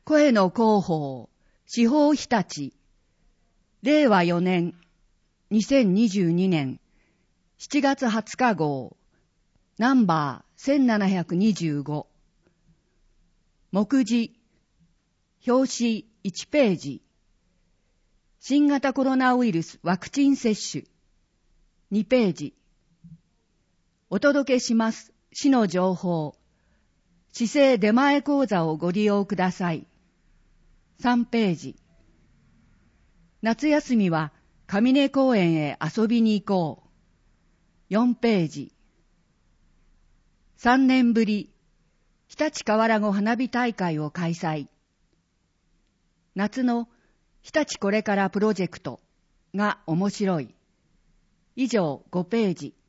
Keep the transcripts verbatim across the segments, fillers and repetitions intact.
声の広報、司法日立、れいわよねん、にせんにじゅうにねん、しちがつはつか号、ナンバーせんななひゃくにじゅうご。目次、表紙いちページ。新型コロナウイルスワクチン接種。にページ。お届けします。市の情報。市政出前講座をご利用ください。さんページ。夏休みは上根公園へ遊びに行こう。よんページ。さんねんぶり、日立河原湖花火大会を開催。夏の日立これからプロジェクトが面白い。以上ごページ。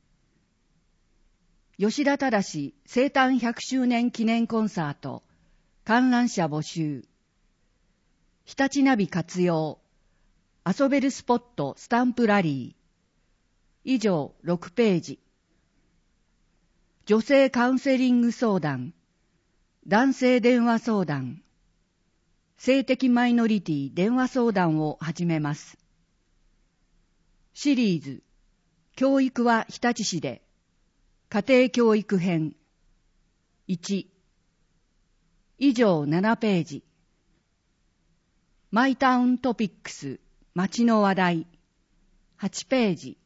吉田忠生誕ひゃくしゅうねん記念コンサート、観覧者募集。日立ナビ活用。遊べるスポットスタンプラリー。以上ろくページ。女性カウンセリング相談。男性電話相談。性的マイノリティ電話相談を始めます。シリーズ、教育は日立市で。家庭教育編。いち。以上ななページ。マイタウントピックス、街の話題。はちページ。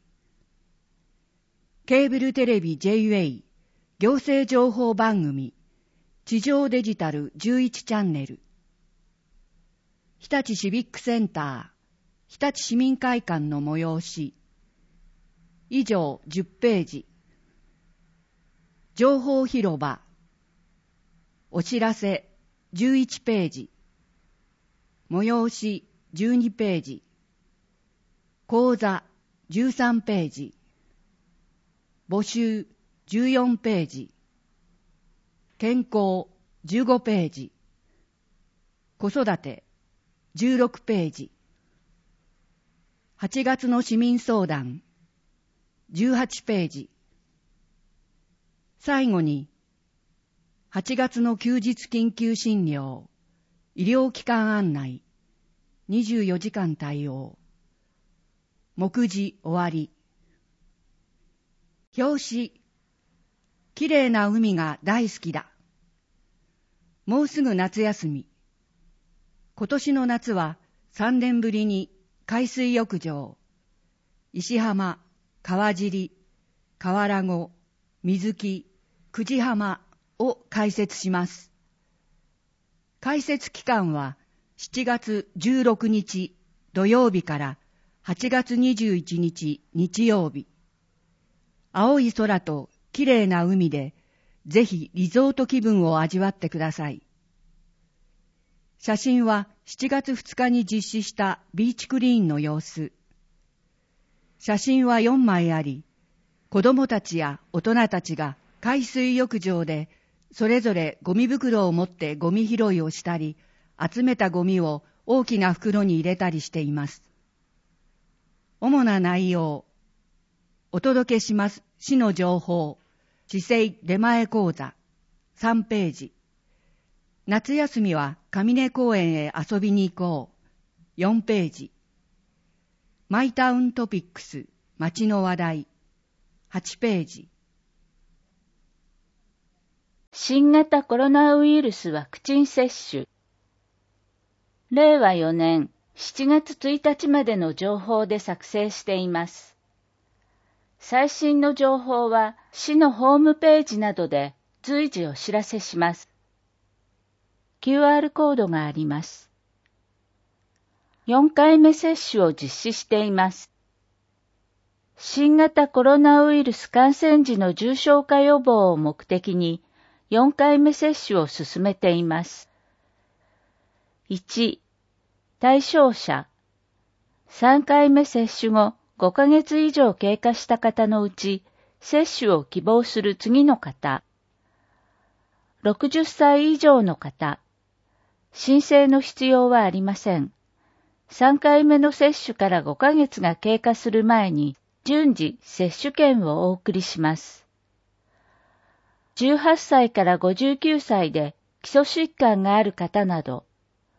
ケーブルテレビ ジェイウェイ、行政情報番組、地上デジタルじゅういちチャンネル。日立シビックセンター、日立市民会館の催し。以上じゅっページ。情報広場。お知らせじゅういちページ。催しじゅうにページ。講座じゅうさんページ。募集じゅうよんページ。健康じゅうごページ。子育てじゅうろくページ。はちがつの市民相談じゅうはちページ。最後に、はちがつの休日緊急診療、医療機関案内、にじゅうよじかん対応。目次終わり。表紙、きれいな海が大好きだ。もうすぐ夏休み。今年の夏はさんねんぶりに海水浴場、石浜、川尻、河原湖、水木、久慈浜を開設します。開設期間はしちがつじゅうろくにち土曜日からはちがつにじゅういちにち日曜日。青い空ときれいな海でぜひリゾート気分を味わってください。写真はしちがつふつかに実施したビーチクリーンの様子。写真はよんまいあり、子供たちや大人たちが海水浴場でそれぞれゴミ袋を持ってゴミ拾いをしたり、集めたゴミを大きな袋に入れたりしています。主な内容。お届けします市の情報。市政出前講座さんページ。夏休みは上根公園へ遊びに行こうよんページ。マイタウントピックス街の話題はちページ。 新型コロナウイルスワクチン接種。れいわよねんしちがつついたちまでの情報で作成しています。最新の情報は市のホームページなどで随時お知らせします。キューアール コードがあります。よんかいめ接種を実施しています。新型コロナウイルス感染時の重症化予防を目的によんかいめ接種を進めています。いち、対象者。さんかいめ接種後ごかげつ以上経過した方のうち、接種を希望する次の方。ろくじゅっさい以上の方。申請の必要はありません。さんかいめの接種からごかげつが経過する前に、順次接種券をお送りします。じゅうはっさいからごじゅうきゅうさいで基礎疾患がある方など、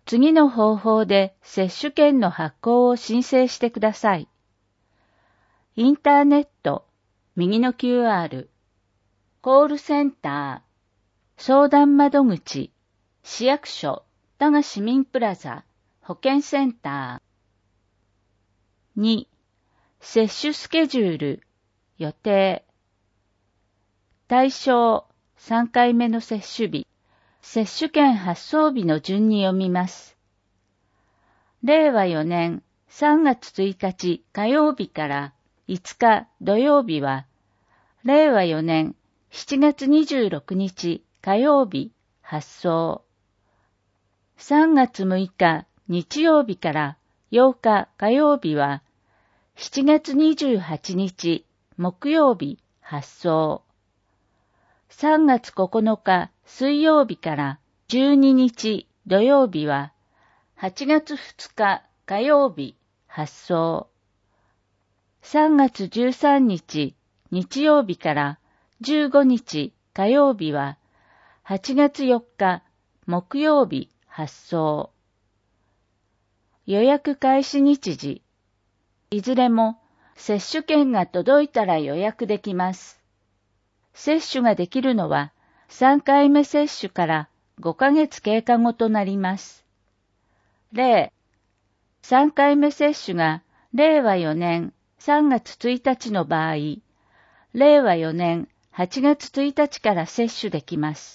次の方法で接種券の発行を申請してください。インターネット、右の キューアール、コールセンター、相談窓口、市役所、多賀市民プラザ、保健センター。に、接種スケジュール、予定。対象、さんかいめの接種日、接種券発送日の順に読みます。れいわよねんさんがつついたち火曜日からいつか土曜日は、れいわよねんしちがつにじゅうろくにち火曜日発送。さんがつむいか日曜日からようか火曜日は、しちがつにじゅうはちにち木曜日発送。さんがつここのか水曜日からじゅうににち土曜日は、はちがつふつか火曜日発送。さんがつじゅうさんにち日曜日からじゅうごにち火曜日は、はちがつよっか木曜日発送。予約開始日時。いずれも接種券が届いたら予約できます。接種ができるのはさんかいめ接種からごかげつ経過後となります。例、さんかいめ接種がれいわよねんさんがつついたちの場合、れいわよねんはちがつついたちから接種できます。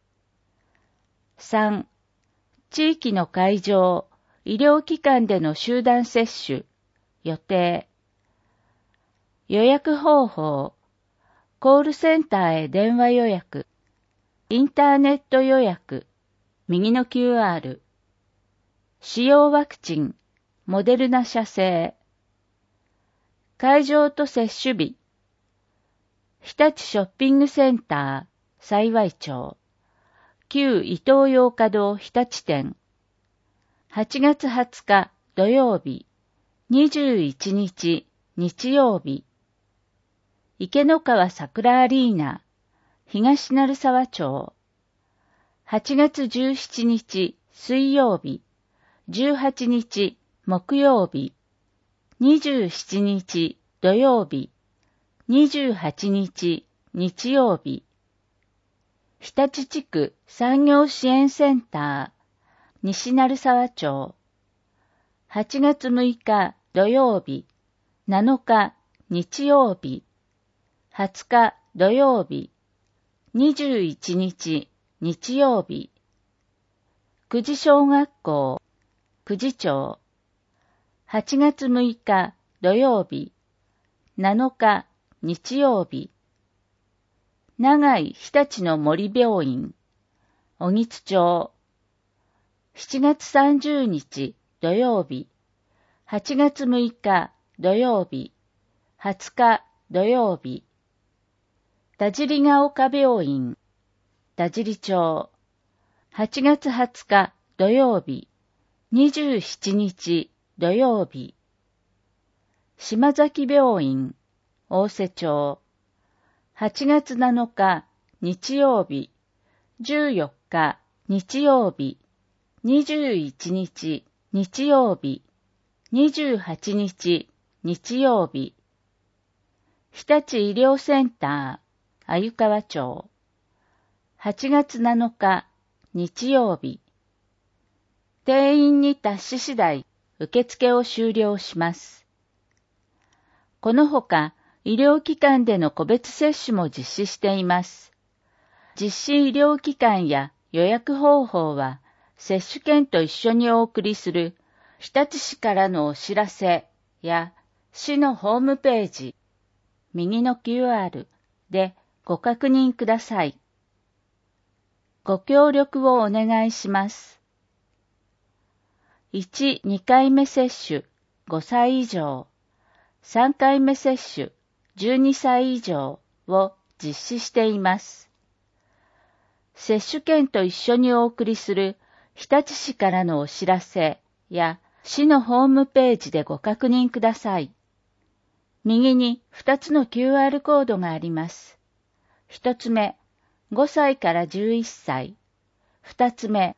さん、地域の会場、医療機関での集団接種、予定。予約方法、コールセンターへ電話予約、インターネット予約、右の キューアール。使用ワクチン、モデルナ社製。会場と接種日。日立ショッピングセンター、幸町。旧イトーヨーカドー日立店。はちがつはつか土曜日、にじゅういちにち日曜日。池の川桜アリーナ、東鳴沢町。はちがつじゅうしちにち水曜日、じゅうはちにち木曜日、にじゅうしちにち土曜日、にじゅうはちにち日曜日。日立地区産業支援センター、西鳴沢町。はちがつむいか土曜日、なのか日曜日、はつか土曜日、にじゅういちにち日曜日。久慈小学校、久慈町。はちがつむいか土曜日、なのか日曜日。長井日立の森病院、小木津町。しちがつさんじゅうにち土曜日、はちがつむいか土曜日、はつか土曜日。田尻ヶ丘病院、田尻町。はちがつはつか土曜日、にじゅうしちにち土曜日。島崎病院、大瀬町。はちがつなのか日曜日、じゅうよっか日曜日、にじゅういちにち日曜日、にじゅうはちにち日曜日。日立医療センター、鮎川町。はちがつなのか日曜日。定員に達し次第、受付を終了します。このほか、医療機関での個別接種も実施しています。実施医療機関や予約方法は、接種券と一緒にお送りする日立市からのお知らせや市のホームページ、右の キューアール でご確認ください。ご協力をお願いします。いち、にかいめ接種、ごさい以上。さんかいめ接種、じゅうにさい以上を実施しています。接種券と一緒にお送りする日立市からのお知らせや市のホームページでご確認ください。右にふたつの キューアール コードがあります。ひとつめ、ごさいからじゅういっさい。ふたつめ、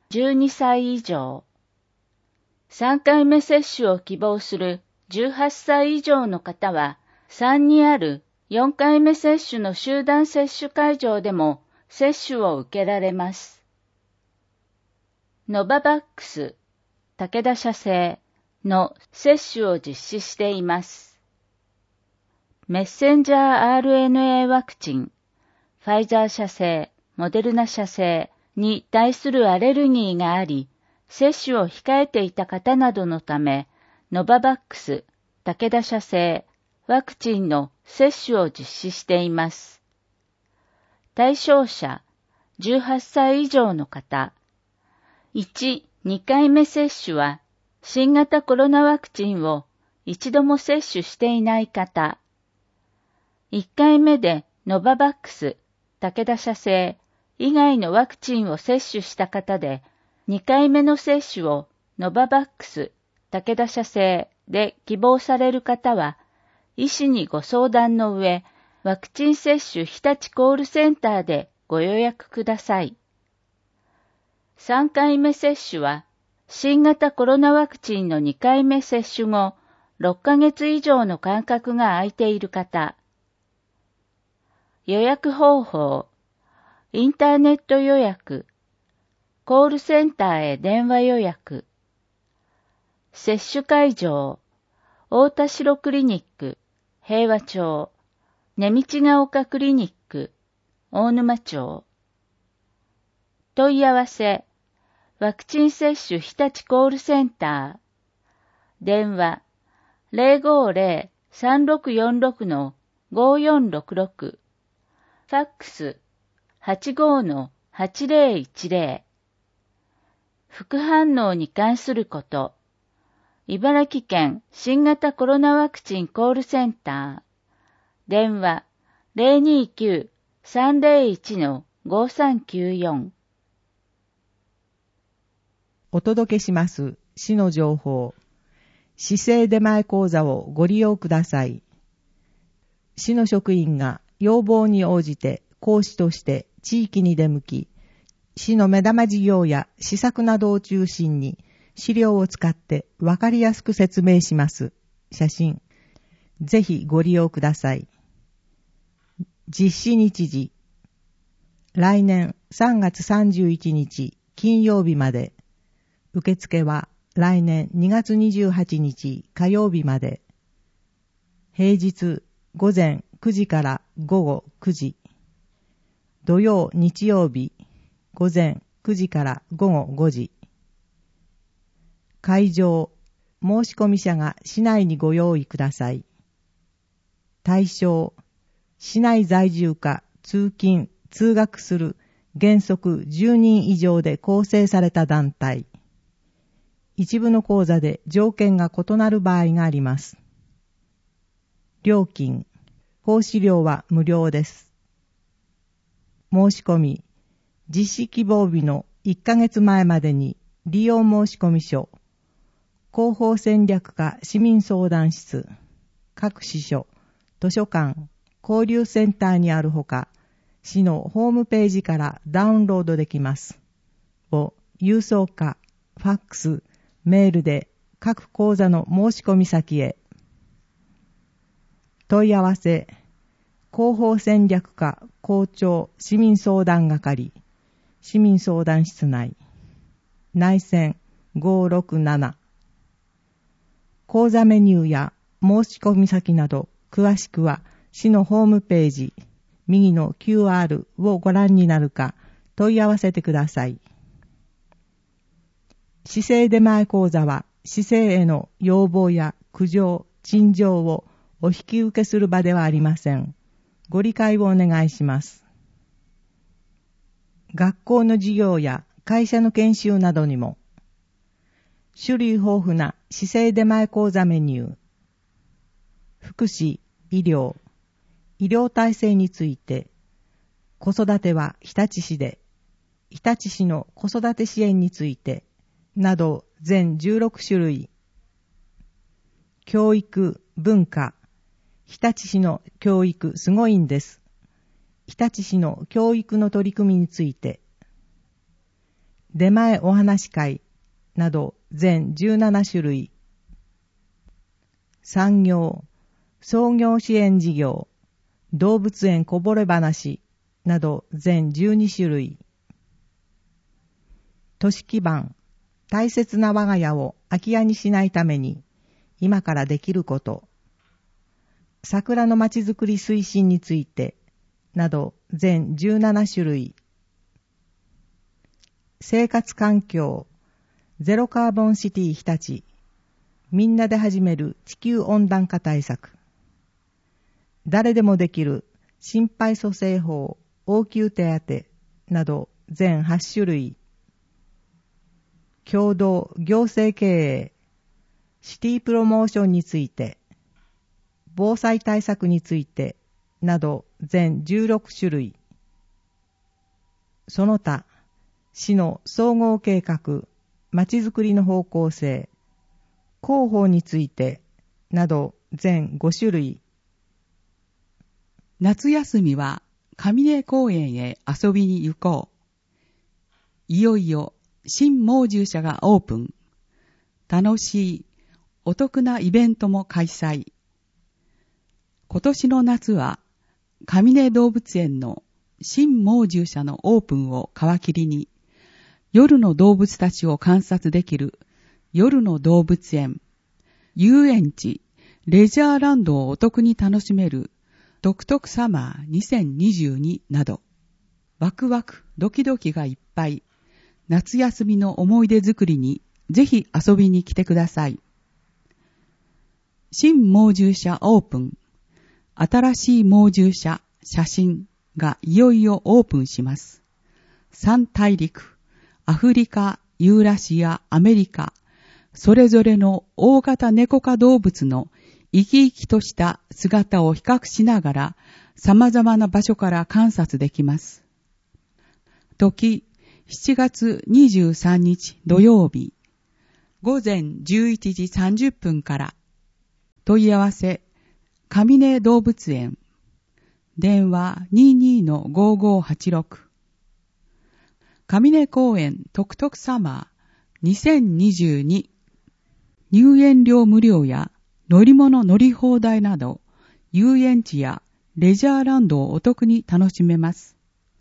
じゅうにさい以上。さんかいめ接種を希望するじゅうはっさい以上の方は、さんにあるよんかいめ接種の集団接種会場でも接種を受けられます。ノババックス、武田社製の接種を実施しています。メッセンジャー アールエヌエー ワクチン、ファイザー社製、モデルナ社製に対するアレルギーがあり、接種を控えていた方などのため、ノババックス、武田社製、ワクチンの接種を実施しています。対象者、じゅうはっさい以上の方。いち、にかいめ接種は、新型コロナワクチンを一度も接種していない方。いっかいめでノババックス、武田社製以外のワクチンを接種した方で、にかいめの接種をノババックス、武田社製で希望される方は、医師にご相談の上、ワクチン接種日立コールセンターでご予約ください。さんかいめ接種は、新型コロナワクチンのにかいめ接種後、ろっかげつ以上の間隔が空いている方。予約方法、インターネット予約、コールセンターへ電話予約。接種会場、大田代クリニック、平和町、根道が丘クリニック、大沼町。問い合わせ、ワクチン接種日立コールセンター。電話、ゼロごゼロ さんろくよんろく ごよんろくろく。ファックス、はちごのはちぜろいちぜろ。副反応に関すること。茨城県新型コロナワクチンコールセンター。電話 ゼロにきゅう さんぜろいち ごさんきゅうよん。 お届けします市の情報。市政出前講座をご利用ください。市の職員が要望に応じて講師として地域に出向き、市の目玉事業や施策などを中心に資料を使ってわかりやすく説明します。写真。ぜひご利用ください。実施日時。来年さんがつさんじゅういちにち金曜日まで。受付は来年にがつにじゅうはちにち火曜日まで。平日午前くじから午後くじ。土曜日曜日午前くじから午後ごじ。会場、申し込み者が市内にご用意ください。対象、市内在住か通勤、通学する原則じゅうにん以上で構成された団体。一部の講座で条件が異なる場合があります。料金、講師料は無料です。申し込み、実施希望日のいっかげつまえまでに利用申込書、広報戦略課市民相談室、各支所、図書館、交流センターにあるほか、市のホームページからダウンロードできます。を郵送か、ファックス、メールで各講座の申し込み先へ。問い合わせ、広報戦略課校長市民相談係、市民相談室内、内線ごろくなな。講座メニューや申し込み先など詳しくは市のホームページ、右の キューアール をご覧になるか問い合わせてください。市政出前講座は市政への要望や苦情、陳情をお引き受けする場ではありません。ご理解をお願いします。学校の授業や会社の研修などにも、種類豊富な市政出前講座メニュー、福祉、医療、医療体制について、子育ては日立市で、日立市の子育て支援について、など全じゅうろくしゅるい、教育、文化、日立市の教育すごいんです。日立市の教育の取り組みについて、 出前お話会など全じゅうなな種類。産業、創業支援事業、動物園こぼれ話など全じゅうに種類。都市基盤、大切な我が家を空き家にしないために今からできること、桜のまちづくり推進についてなど全じゅうなな種類。生活環境、ゼロカーボンシティ日立、みんなで始める地球温暖化対策、誰でもできる心肺蘇生法応急手当など全はち種類。共同行政経営、シティプロモーションについて、防災対策についてなど全じゅうろく種類。その他、市の総合計画、まちづくりの方向性、広報についてなど全ご種類。 夏休みは上根公園へ遊びに行こう。いよいよ新猛獣舎がオープン。楽しい、お得なイベントも開催。今年の夏は上根動物園の新猛獣舎のオープンを皮切りに、夜の動物たちを観察できる夜の動物園、遊園地、レジャーランドをお得に楽しめるトクトクサマーにせんにじゅうになど、ワクワクドキドキがいっぱい、夏休みの思い出作りにぜひ遊びに来てください。新猛獣舎オープン、新しい猛獣舎写真がいよいよオープンします。三大陸、アフリカ、ユーラシア、アメリカ、それぞれの大型ネコ科動物の生き生きとした姿を比較しながら様々な場所から観察できます。時、しちがつにじゅうさんにち土曜日、午前じゅういちじさんじゅっぷんから。問い合わせ、上根動物園。電話 にじゅうにのごーごーはちろく。上根公園トクトクサマーにせんにじゅうに。入園料無料や乗り物乗り放題など、遊園地やレジャーランドをお得に楽しめます。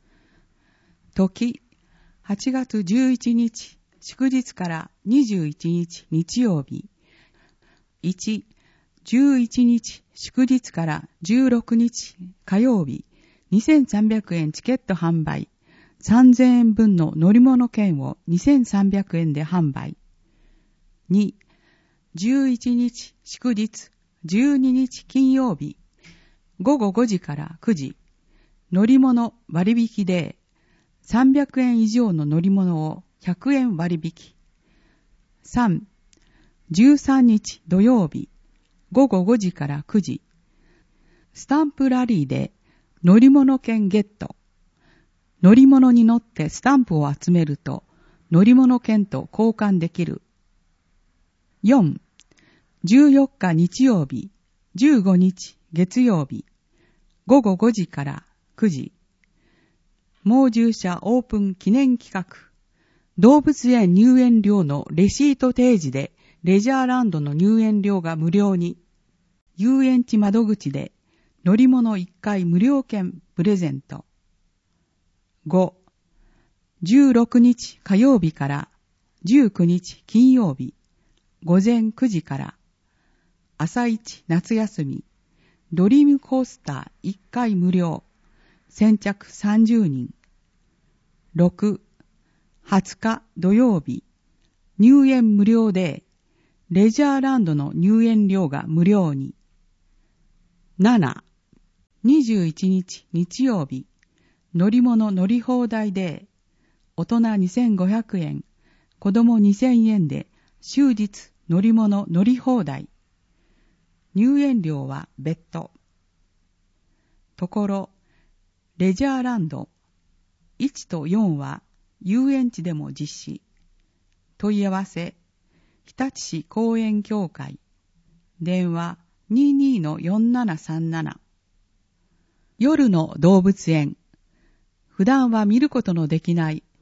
時、はちがつじゅういちにち祝日からにじゅういちにち日曜日。いち、じゅういちにち祝日からじゅうろくにち火曜日、にせんさんびゃくえんチケット販売。さんぜんえんぶんの乗り物券をにせんさんびゃくえんで販売。に、じゅういちにち祝日、じゅうににち金曜日、ごごごじからくじ、乗り物割引で、さんびゃくえん以上の乗り物をひゃくえん割引。さん、じゅうさんにち土曜日、ごごごじからくじ、スタンプラリーで乗り物券ゲット。乗り物に乗ってスタンプを集めると乗り物券と交換できる。よん、じゅうよっか日曜日、じゅうごにち月曜日、ごごごじからくじ、猛獣舎オープン記念企画、動物園入園料のレシート提示でレジャーランドの入園料が無料に、遊園地窓口で乗り物いっかい無料券プレゼント。ご、じゅうろくにち火曜日からじゅうくにち金曜日、午前くじから、朝一夏休み、ドリームコースターいっかい無料、先着さんじゅうにん。ろく、はつか土曜日、入園無料で、レジャーランドの入園料が無料に。なな、にじゅういちにち日曜日、乗り物乗り放題で、大人にせんごひゃくえん、子供にせんえんで終日乗り物乗り放題。入園料は別途。ところ、レジャーランドいちとよんは遊園地でも実施。問い合わせ、日立市公園協会。電話 にじゅうにのよんななさんなな。夜の動物園。普段は見ることのできない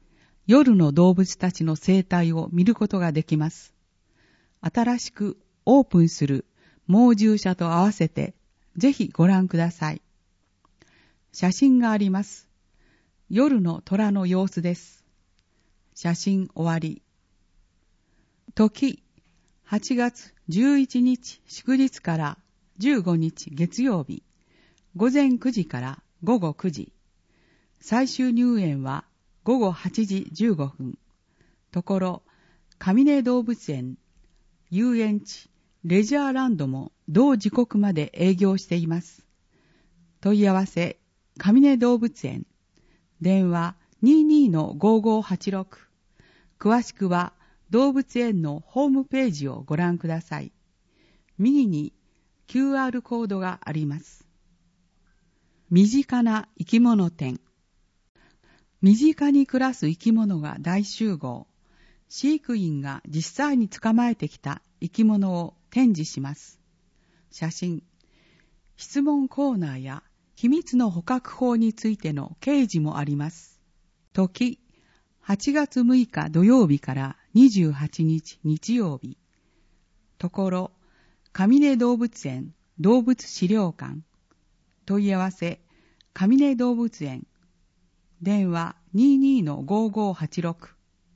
夜の動物たちの生態を見ることができます。新しくオープンする猛獣舎と合わせてぜひご覧ください。写真があります。夜の虎の様子です。写真終わり。時、はちがつじゅういちにち祝日からじゅうごにち月曜日、午前くじから午後くじ。最終入園は午後はちじじゅうごふん。ところ、上根動物園、遊園地、レジャーランドも同時刻まで営業しています。問い合わせ、上根動物園。電話 にーにーのごーごーはちろく。詳しくは動物園のホームページをご覧ください。右に キューアール コードがあります。身近な生き物展。身近に暮らす生き物が大集合。飼育員が実際に捕まえてきた生き物を展示します。写真。質問コーナーや秘密の捕獲法についての掲示もあります。時、はちがつむいか土曜日からにじゅうはちにち日曜日。ところ、上根動物園動物資料館。問い合わせ、上根動物園。電話 にーにーのごーごーはちろく。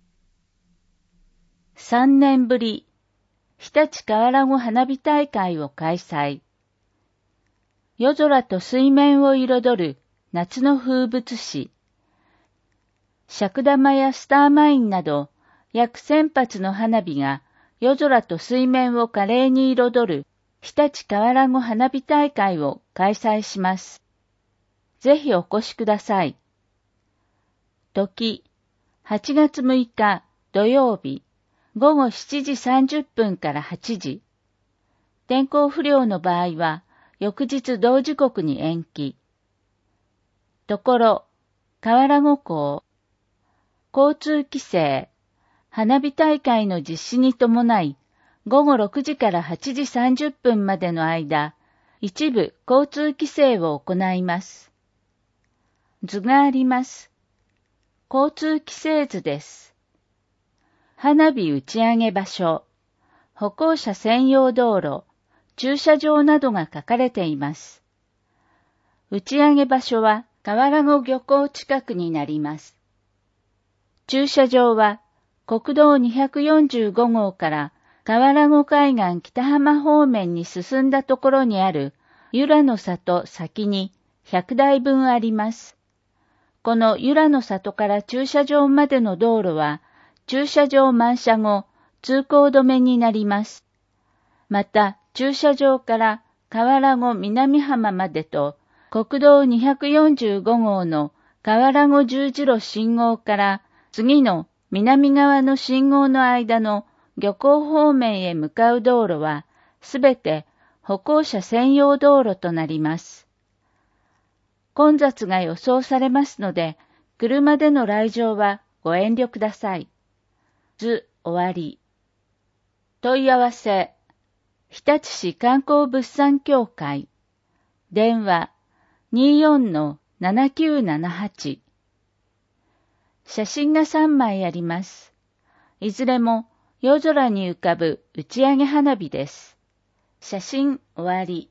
さんねんぶり、日立河原湖花火大会を開催。夜空と水面を彩る夏の風物詩。尺玉やスターマインなど約せんぱつの花火が夜空と水面を華麗に彩る日立河原湖花火大会を開催します。ぜひお越しください。時、はちがつむいか土曜日、ごごしちじさんじゅっぷんからはちじ。天候不良の場合は、翌日同時刻に延期。ところ、河原湖港、交通規制、花火大会の実施に伴い、ごごろくじからはちじさんじゅっぷんまでの間、一部交通規制を行います。図があります。交通規制図です。花火打ち上げ場所、歩行者専用道路、駐車場などが書かれています。打ち上げ場所は河原湖漁港近くになります。駐車場は国道にひゃくよんじゅうごごうから河原湖海岸北浜方面に進んだところにある由良の里先にひゃくだいぶんあります。この由良の里から駐車場までの道路は駐車場満車後通行止めになります。また駐車場から河原湖南浜までと国道にひゃくよんじゅうごごうの河原湖十字路信号から次の南側の信号の間の漁港方面へ向かう道路はすべて歩行者専用道路となります。混雑が予想されますので、車での来場はご遠慮ください。図終わり。問い合わせ、日立市観光物産協会。電話 にーよんのななきゅうななはち。写真がさんまいあります。いずれも夜空に浮かぶ打ち上げ花火です。写真終わり。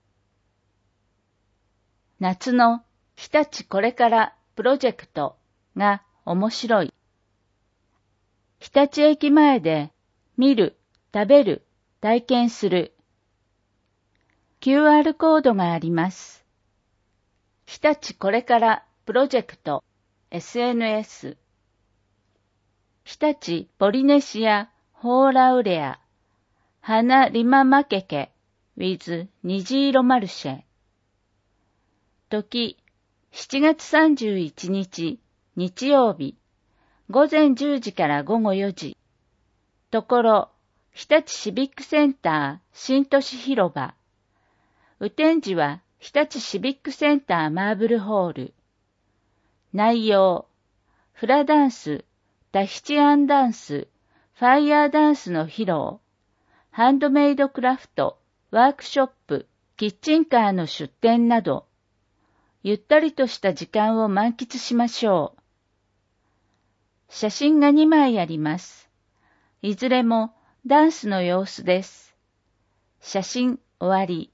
夏の日立これからプロジェクトが面白い。日立駅前で見る、食べる、体験する。キューアール コードがあります。日立これからプロジェクト エスエヌエス。日立ポリネシアホーラウレア花リママケケ with 虹色マルシェ。時、しちがつさんじゅういちにち日曜日、午前じゅうじから午後よじ。ところ、日立シビックセンター新都市広場。雨天時は日立シビックセンターマーブルホール。内容、フラダンス、タヒチアンダンス、ファイヤーダンスの披露、ハンドメイドクラフト、ワークショップ、キッチンカーの出店など、ゆったりとした時間を満喫しましょう。 写真がにまいあります。いずれもダンスの様子です。写真終わり。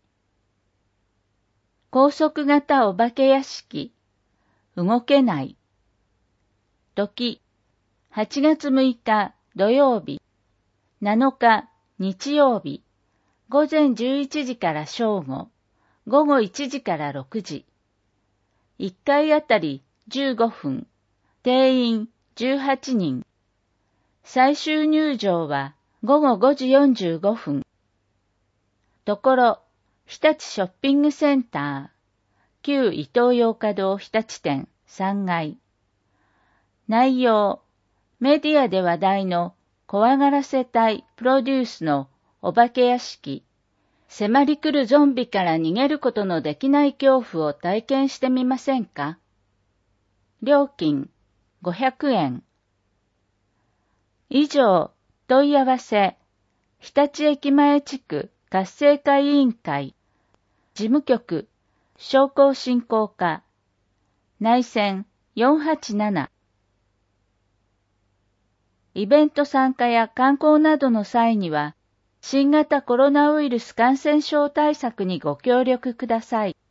高速型お化け屋敷。動けない。時、はちがつむいか土曜日、なのか日曜日、ごぜんじゅういちじから正午、ごごいちじからろくじ。いっかいあたりじゅうごふん、定員じゅうはちにん。最終入場はごごごじよんじゅうごふん。ところ、日立ショッピングセンター、旧イトーヨーカドー日立店さんがい。内容、メディアで話題の怖がらせ隊プロデュースのお化け屋敷、迫り来るゾンビから逃げることのできない恐怖を体験してみませんか？料金ごひゃくえん。以上、問い合わせ、日立駅前地区活性化委員会、事務局、商工振興課、内線よんはちなな。イベント参加や観光などの際には、新型コロナウイルス感染症対策にご協力ください。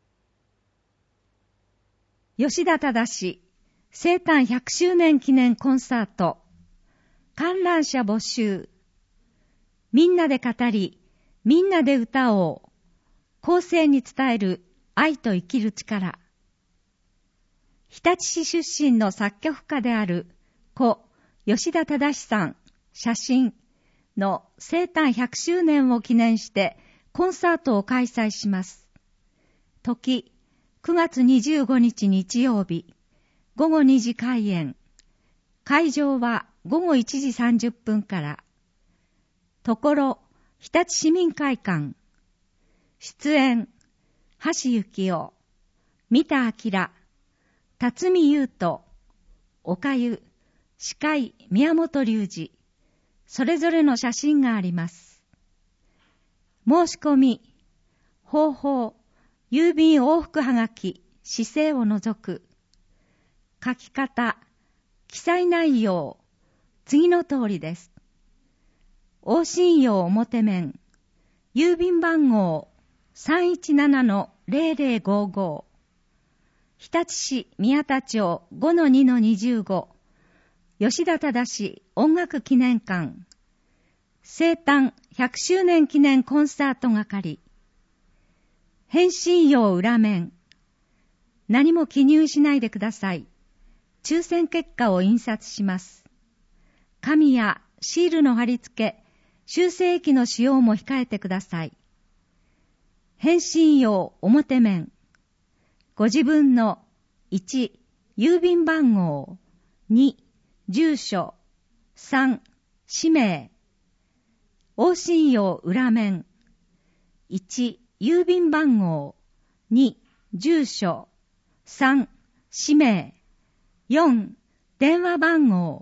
吉田忠生誕ひゃくしゅうねん記念コンサート。観覧者募集。みんなで語り、みんなで歌おう。後世に伝える愛と生きる力。日立市出身の作曲家である故吉田忠さん写真の生誕ひゃくしゅうねんを記念してコンサートを開催します。時くがつにじゅうごにち日曜日、ごごにじ開演。会場はごごいちじさんじゅっぷんから。ところ、日立市民会館。出演、橋幸夫、三田明、辰巳優斗、岡湯、司会、宮本隆二、それぞれの写真があります。申し込み、方法、郵便往復はがき、市政を除く。書き方、記載内容、次の通りです。往診用表面、郵便番号 さんいちななのぜろぜろごご、日立市宮田町 ごのにのにじゅうご、吉田忠音楽記念館、生誕ひゃくしゅうねん記念コンサート係。返信用裏面。何も記入しないでください。抽選結果を印刷します。紙やシールの貼り付け、修正液の使用も控えてください。返信用表面。ご自分のいち、郵便番号、に、住所、さん、氏名。往診用裏面。いち、郵便番号、に、住所、さん、氏名、よん、電話番号。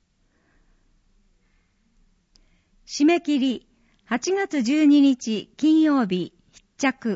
締め切りはちがつじゅうににち金曜日必着。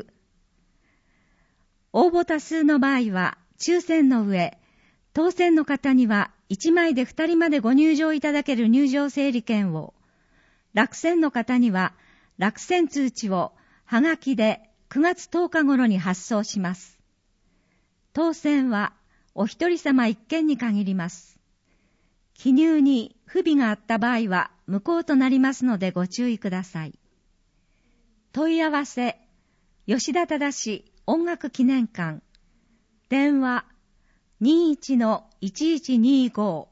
応募多数の場合は抽選の上、当選の方にはいちまいでふたりまでご入場いただける入場整理券を、落選の方には落選通知をはがきでくがつとおか頃に発送します。当選はお一人様一件に限ります。記入に不備があった場合は無効となりますのでご注意ください。問い合わせ、吉田忠音楽記念館、電話 にじゅういちのいちいちにご。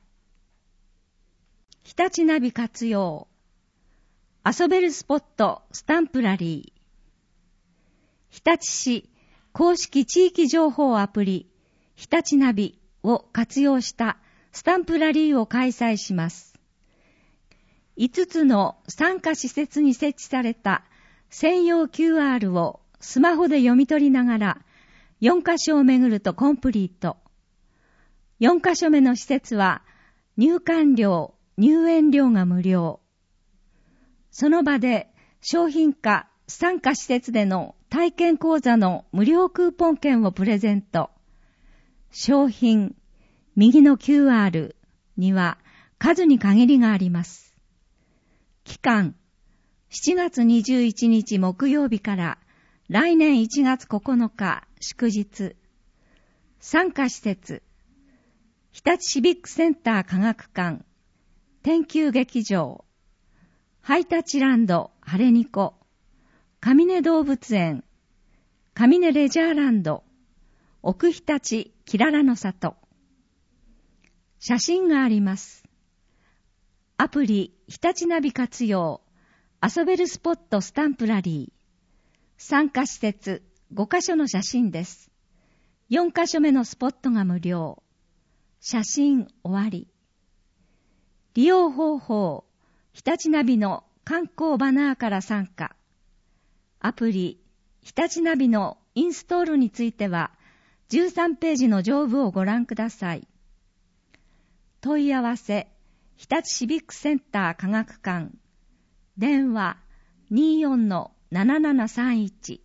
日立ナビ活用、遊べるスポットスタンプラリー。日立市公式地域情報アプリ、日立ナビを活用したスタンプラリーを開催します。いつつの参加施設に設置された専用 キューアール をスマホで読み取りながらよんカ所を巡るとコンプリート。よんカ所目の施設は入館料、入園料が無料。その場で商品化参加施設での体験講座の無料クーポン券をプレゼント。商品、右の キューアール、 には数に限りがあります。期間、しちがつにじゅういちにち木曜日から来年いちがつここのか祝日。参加施設、日立シビックセンター科学館、天球劇場、ハイタッチランド晴れニコ、上根動物園、上根レジャーランド、奥日立キララの里。写真があります。アプリ日立ナビ活用、遊べるスポットスタンプラリー。参加施設ごかしょの写真です。よんかしょめのスポットが無料。写真終わり。利用方法、日立ナビの観光バナーから参加。アプリ、日立ナビのインストールについては、じゅうさんページの上部をご覧ください。問い合わせ、日立シビックセンター科学館。電話 にじゅうよんのななななさんいち。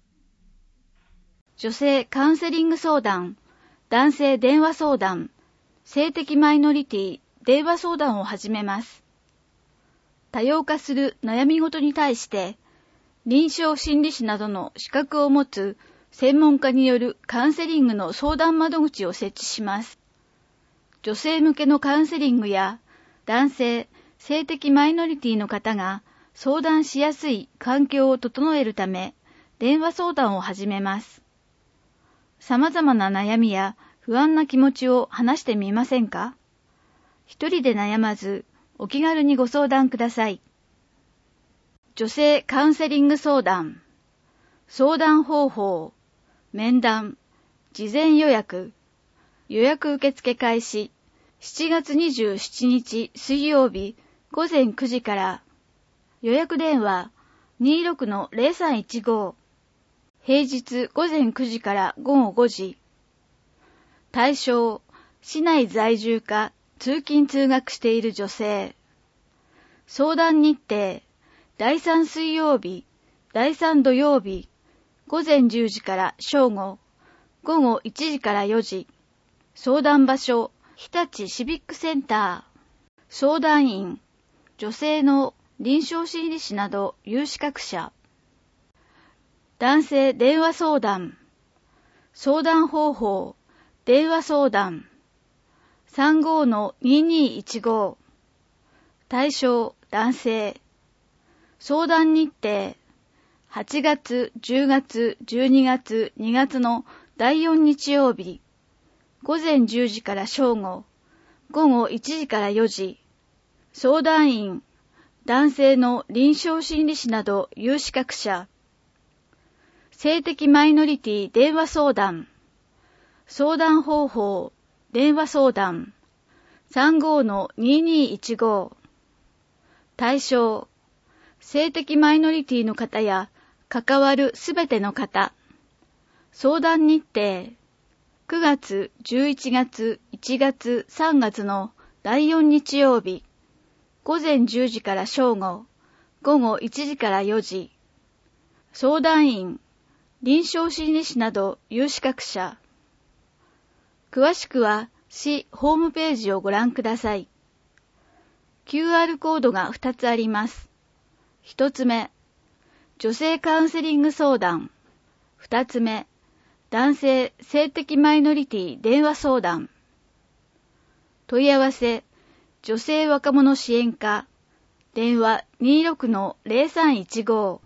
女性カウンセリング相談、男性電話相談、性的マイノリティ電話相談を始めます。多様化する悩み事に対して、臨床心理士などの資格を持つ専門家によるカウンセリングの相談窓口を設置します。女性向けのカウンセリングや男性、性的マイノリティの方が相談しやすい環境を整えるため、電話相談を始めます。様々な悩みや不安な気持ちを話してみませんか？一人で悩まず、お気軽にご相談ください。女性カウンセリング相談、相談方法、面談、事前予約、予約受付開始、しちがつにじゅうしちにち水曜日ごぜんくじから、予約電話 にじゅうろくのゼロさんいちご、平日ごぜんくじからごごごじ。対象、市内在住か通勤通学している女性。相談日程、だいさん水曜日、だいさん土曜日、ごぜんじゅうじから正午、ごごいちじからよじ。相談場所、日立シビックセンター。相談員、女性の臨床心理士など有資格者。男性電話相談。相談方法、電話相談。さんごのににいちご。対象、男性。相談日程、はちがつ、じゅうがつ、じゅうにがつ、にがつのだいよん日曜日。ごぜんじゅうじから正午、ごごいちじからよじ。相談員、男性の臨床心理士など有資格者。性的マイノリティ電話相談。相談方法、電話相談。さんごのににいちご。対象、性的マイノリティの方や関わるすべての方。相談日程、くがつ、じゅういちがつ、いちがつ、さんがつのだいよん日曜日。ごぜんじゅうじから正午、ごごいちじからよじ。相談員、臨床心理士など有資格者。詳しくは市ホームページをご覧ください。キューアール コードがふたつあります。ひとつめ、女性カウンセリング相談。ふたつめ、男性性的マイノリティ電話相談。問い合わせ、女性若者支援課、電話 にじゅうろくのゼロさんいちご。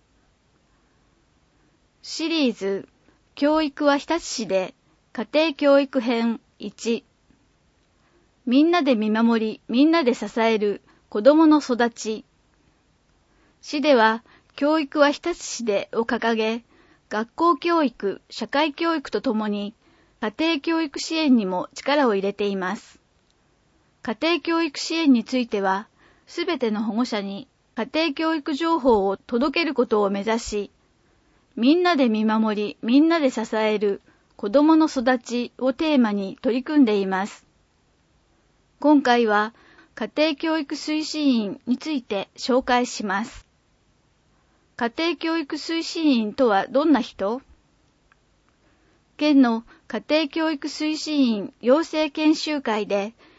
シリーズ、教育は日立市で、家庭教育編いち。みんなで見守り、みんなで支える子どもの育ち。市では、教育は日立市でを掲げ、学校教育、社会教育とともに、家庭教育支援にも力を入れています。家庭教育支援については、すべての保護者に家庭教育情報を届けることを目指し、みんなで見守り、みんなで支える子どもの育ちをテーマに取り組んでいます。今回は家庭教育推進員について紹介します。家庭教育推進員とはどんな人？県の家庭教育推進員養成研修会で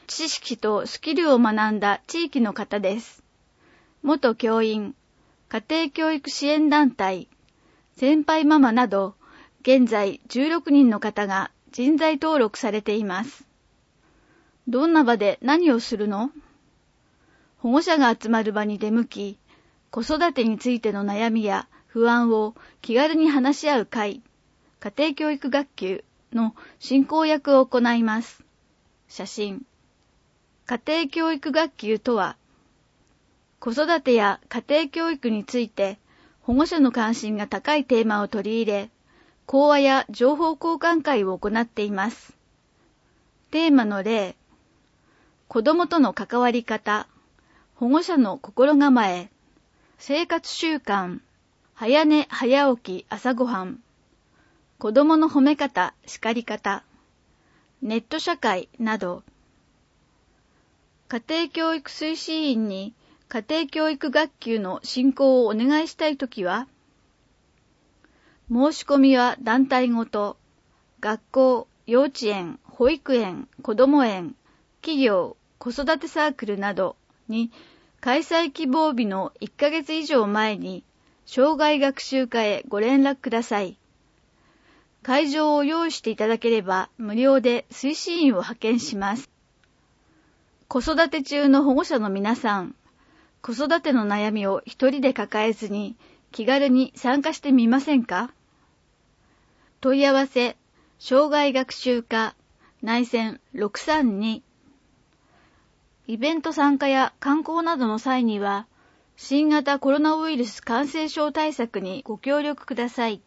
知識とスキルを学んだ地域の方です。元教員、家庭教育支援団体、先輩ママなど、現在じゅうろくにんの方が人材登録されています。どんな場で何をするの？保護者が集まる場に出向き、子育てについての悩みや不安を気軽に話し合う会、家庭教育学級の進行役を行います。写真。家庭教育学級とは、子育てや家庭教育について保護者の関心が高いテーマを取り入れ、講話や情報交換会を行っています。テーマの例、子供との関わり方、保護者の心構え、生活習慣、早寝早起き朝ごはん、子供の褒め方、叱り方、ネット社会など、家庭教育推進員に家庭教育学級の進行をお願いしたいときは、申し込みは団体ごと、学校、幼稚園、保育園、子ども園、企業、子育てサークルなどに開催希望日のいっかげつ以上前に生涯学習課へご連絡ください。会場を用意していただければ無料で推進員を派遣します。子育て中の保護者の皆さん、子育ての悩みを一人で抱えずに気軽に参加してみませんか？問い合わせ、生涯学習課、内線ろくさんに。イベント参加や観光などの際には、新型コロナウイルス感染症対策にご協力ください。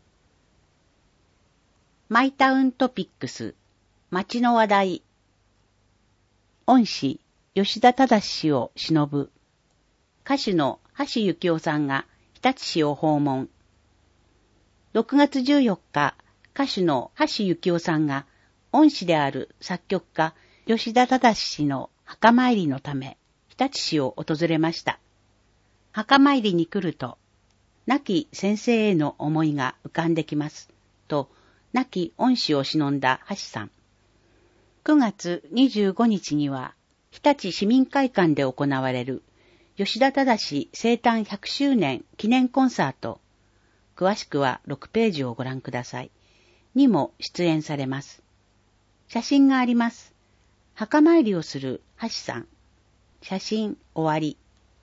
マイタウントピックス、街の話題。恩師、吉田忠氏を偲ぶ。歌手の橋幸夫さんが日立市を訪問。ろくがつじゅうよっか、歌手の橋幸夫さんが恩師である作曲家吉田忠氏の墓参りのため日立市を訪れました。墓参りに来ると、亡き先生への思いが浮かんできますと、亡き恩師を偲んだ橋さん。くがつにじゅうごにちには日立市民会館で行われる吉田忠生誕ひゃくしゅうねん記念コンサート、詳しくはろくページをご覧ください。にも出演されます。写真があります。墓参りをする橋さん。写真終わり。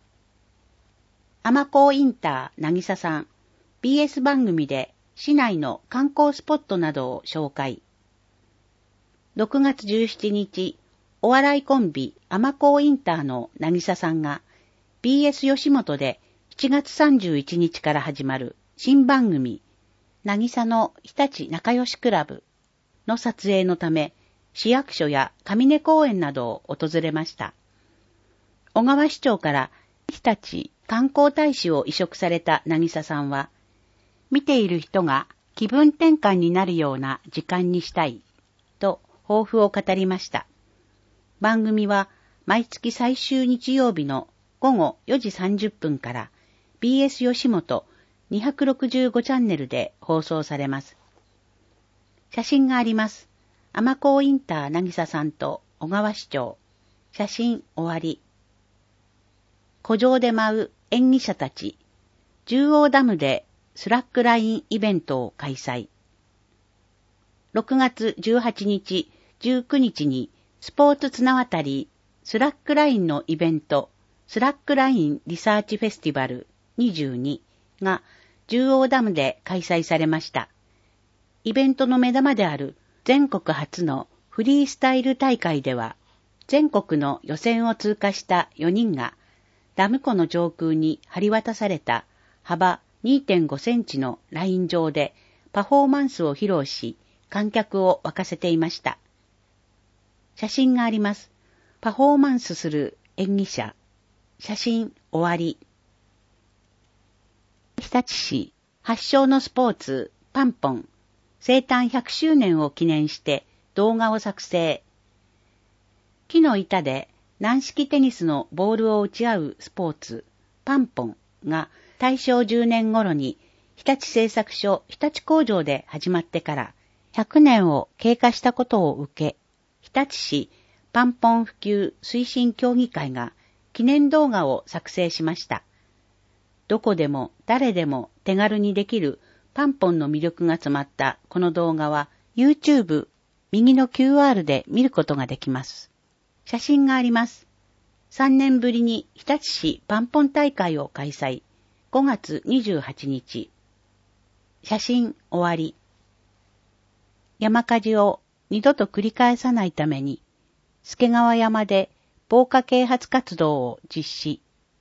尼子インター渚さん。ビーエス 番組で市内の観光スポットなどを紹介。ろくがつじゅうしちにち、お笑いコンビ尼子インターの渚さんが ビーエス 吉本でしちがつさんじゅういちにちから始まる新番組、渚の日立仲良しクラブの撮影のため、市役所や上根公園などを訪れました。小川市長から日立観光大使を委嘱された渚さんは、見ている人が気分転換になるような時間にしたい、と抱負を語りました。番組は毎月最終日曜日のごごよじさんじゅっぷんから ビーエス 吉本にひゃくろくじゅうごチャンネルで放送されます。写真があります。尼子インター渚さんと小川市長。写真終わり。湖上で舞う演技者たち。中央ダムでスラックラインイベントを開催。ろくがつじゅうはちにち、じゅうくにちにスポーツ綱渡りスラックラインのイベント、スラックラインリサーチフェスティバルにじゅうにが中央ダムで開催されました。イベントの目玉である全国初のフリースタイル大会では、全国の予選を通過したよにんがダム湖の上空に張り渡された幅 にてんごセンチのライン上でパフォーマンスを披露し、観客を沸かせていました。写真があります。パフォーマンスする演技者。写真終わり。日立市発祥のスポーツパンポン生誕ひゃくしゅうねんを記念して動画を作成。木の板で軟式テニスのボールを打ち合うスポーツパンポンが大正じゅうねん頃に日立製作所日立工場で始まってからひゃくねんを経過したことを受け、日立市パンポン普及推進協議会が記念動画を作成しました。どこでも誰でも手軽にできるパンポンの魅力が詰まったこの動画は YouTube 右の キューアール で見ることができます。写真があります。さんねんぶりに日立市パンポン大会を開催。ごがつにじゅうはちにち。写真終わり。山火事を二度と繰り返さないために、助川山で防火啓発活動を実施。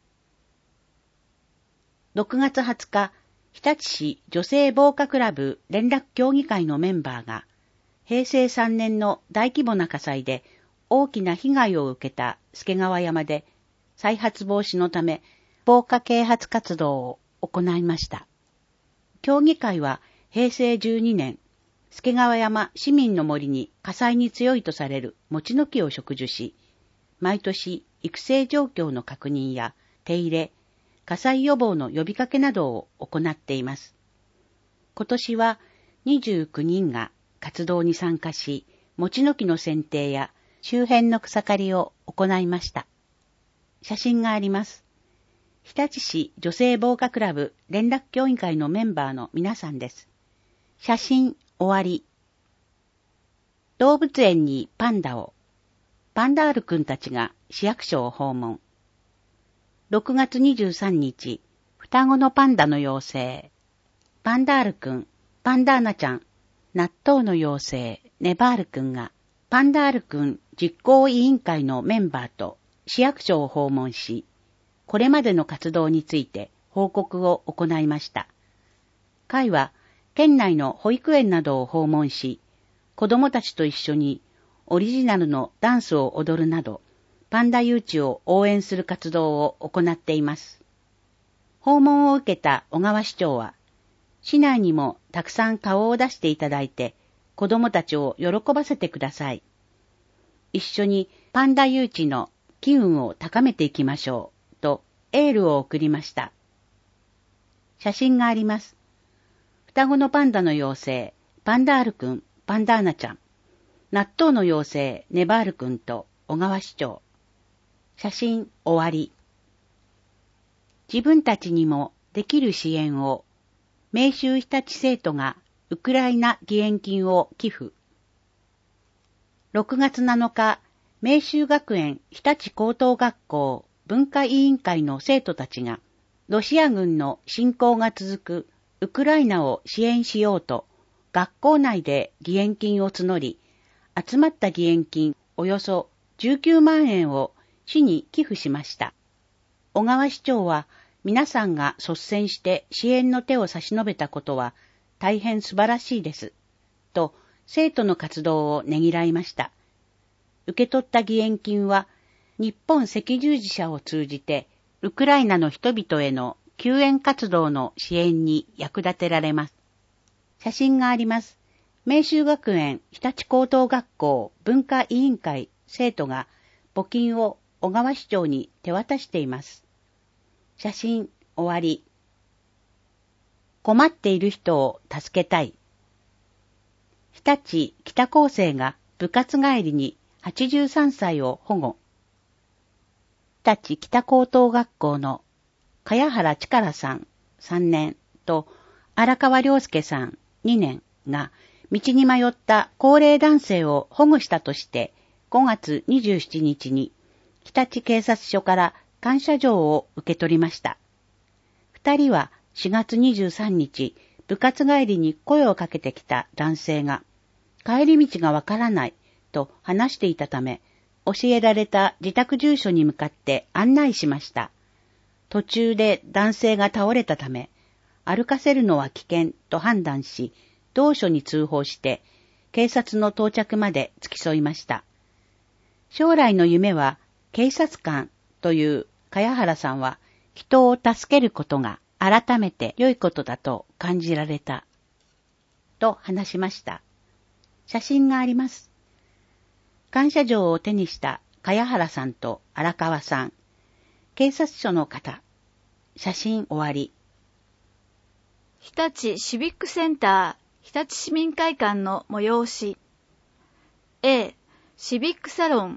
ろくがつはつか、日立市女性防火クラブ連絡協議会のメンバーが、へいせいさんねんの大規模な火災で大きな被害を受けた助川山で再発防止のため防火啓発活動を行いました。協議会はへいせいじゅうにねん、助川山市民の森に火災に強いとされる餅の木を植樹し、毎年育成状況の確認や手入れ、火災予防の呼びかけなどを行っています。今年はにじゅうきゅうにんが活動に参加し、餅の木の剪定や周辺の草刈りを行いました。写真があります。日立市女性防火クラブ連絡協議会のメンバーの皆さんです。写真終わり。動物園にパンダを。パンダールくんたちが市役所を訪問。ろくがつにじゅうさんにち、双子のパンダの妖精。パンダールくん、パンダーナちゃん、納豆の妖精、ネバールくんが、パンダールくん実行委員会のメンバーと市役所を訪問し、これまでの活動について報告を行いました。会は、県内の保育園などを訪問し、子どもたちと一緒にオリジナルのダンスを踊るなど、パンダ誘致を応援する活動を行っています。訪問を受けた小川市長は、市内にもたくさん顔を出していただいて、子どもたちを喜ばせてください。一緒にパンダ誘致の機運を高めていきましょう、とエールを送りました。写真があります。双子のパンダの妖精、パンダールくん、パンダーナちゃん、納豆の妖精、ネバールくんと小川市長。写真終わり。自分たちにもできる支援を、明秀日立生徒がウクライナ義援金を寄付。ろくがつなのか、明秀学園日立高等学校文化委員会の生徒たちが、ロシア軍の侵攻が続くウクライナを支援しようと、学校内で義援金を募り、集まった義援金およそじゅうきゅうまんえんを市に寄付しました。小川市長は、皆さんが率先して支援の手を差し伸べたことは大変素晴らしいです。と、生徒の活動をねぎらいました。受け取った義援金は、日本赤十字社を通じて、ウクライナの人々への救援活動の支援に役立てられます。写真があります。明秀学園日立高等学校文化委員会生徒が募金を小川市長に手渡しています。写真終わり。困っている人を助けたい。日立北高生が部活帰りにはちじゅうさんさいを保護。日立北高等学校の茅原力さんさんねんと荒川良介さんにねんが道に迷った高齢男性を保護したとしてごがつにじゅうしちにちに日立警察署から感謝状を受け取りました。二人はしがつにじゅうさんにち部活帰りに声をかけてきた男性が帰り道がわからないと話していたため教えられた自宅住所に向かって案内しました。途中で男性が倒れたため歩かせるのは危険と判断し同署に通報して警察の到着まで付き添いました。将来の夢は警察官という茅原さんは人を助けることが改めて良いことだと感じられたと話しました。写真があります。感謝状を手にした茅原さんと荒川さん、警察署の方、写真終わり。 日立シビックセンター日立市民会館の催し。A、シビックサロン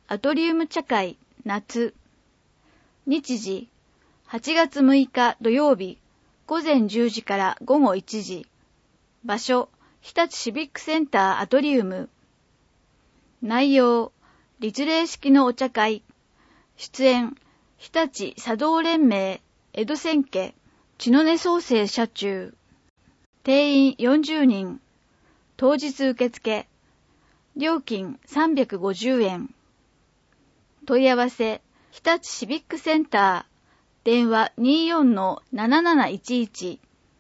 アトリウム茶会夏。日時はちがつむいか土曜日午前じゅうじから午後いちじ。場所日立シビックセンターアトリウム。内容立礼式のお茶会。出演日立茶道連盟江戸千家血の根創生社中。定員よんじゅうにん。当日受付。料金さんびゃくごじゅうえん。問い合わせ日立シビックセンター電話 にじゅうよんのなななないちいち。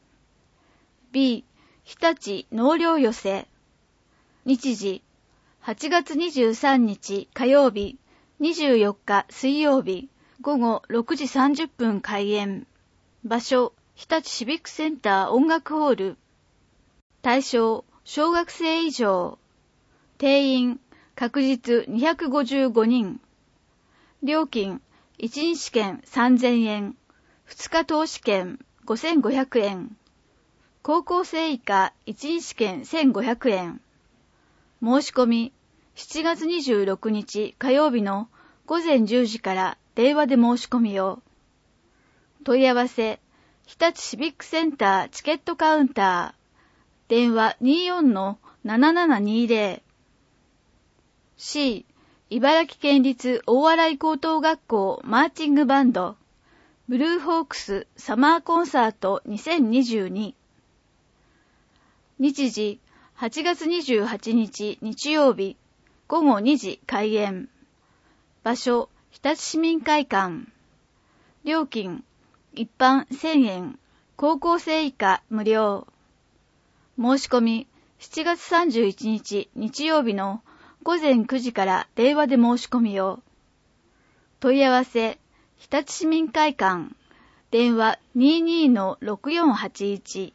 B 日立納涼寄せ。日時はちがつにじゅうさんにち火曜日にじゅうよっか水曜日午後ろくじさんじゅっぷん開演。場所日立シビックセンター音楽ホール。対象小学生以上。定員確実にひゃくごじゅうごにん。料金いちにち券さんぜんえん、ふつか投資券ごせんごひゃくえん、高校生以下いちにち券せんごひゃくえん。申し込みしちがつにじゅうろくにち火曜日のごぜんじゅうじから電話で申し込みを。問い合わせ日立シビックセンターチケットカウンター電話 にじゅうよんのななななにぜろ。 C 茨城県立大洗高等学校マーチングバンドブルーホークスサマーコンサートにせんにじゅうに。日時はちがつにじゅうはちにち日曜日ごごにじ開演。場所日立市民会館。料金一般せんえん、高校生以下無料。申し込みしちがつさんじゅういちにち日曜日のごぜんくじから電話で申し込みを。問い合わせ日立市民会館電話 にじゅうにのろくよんはちいち。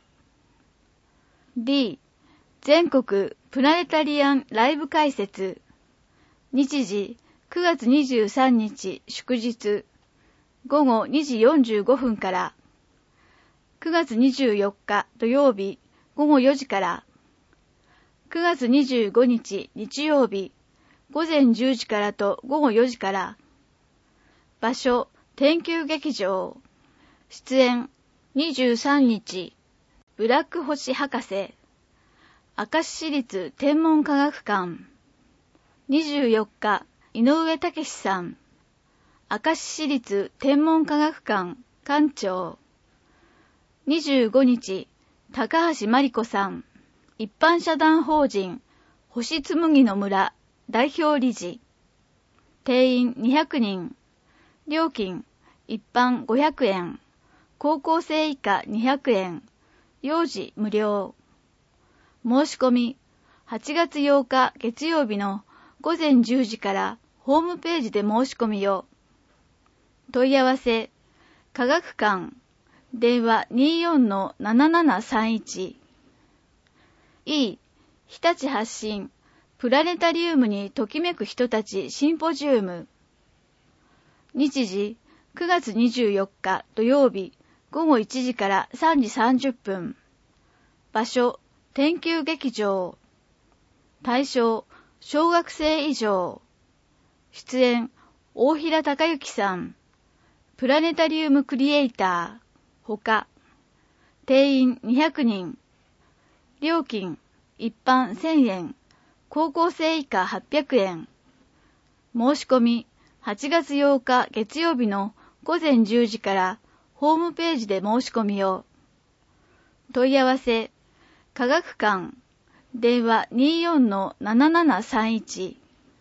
D 全国プラネタリアンライブ解説。日時くがつにじゅうさんにち祝日ごごにじよんじゅうごふんから。くがつにじゅうよっか土曜日ごごよじから。くがつにじゅうごにち日曜日ごぜんじゅうじからとごごよじから。場所天球劇場。出演にじゅうさんにちブラック星博士明石市立天文科学館。にじゅうよっか井上武さん明石市立天文科学館館長。にじゅうごにち高橋真理子さん一般社団法人星紬の村代表理事。定員にひゃくにん。料金一般ごひゃくえん、高校生以下にひゃくえん、幼児無料。申し込みはちがつようか月曜日のごぜんじゅうじからホームページで申し込みを。問い合わせ科学館電話 にじゅうよんのななななさんいち。E 日立発信プラネタリウムにときめく人たちシンポジウム。日時くがつにじゅうよっか土曜日ごごいちじからさんじさんじゅっぷん。場所天球劇場。対象小学生以上。出演大平隆之さんプラネタリウムクリエイターほか。定員にひゃくにん。料金一般せんえん、高校生以下はっぴゃくえん。申し込みはちがつようか月曜日のごぜんじゅうじからホームページで申し込みを。問い合わせ科学館電話 にじゅうよんのななななさんいち。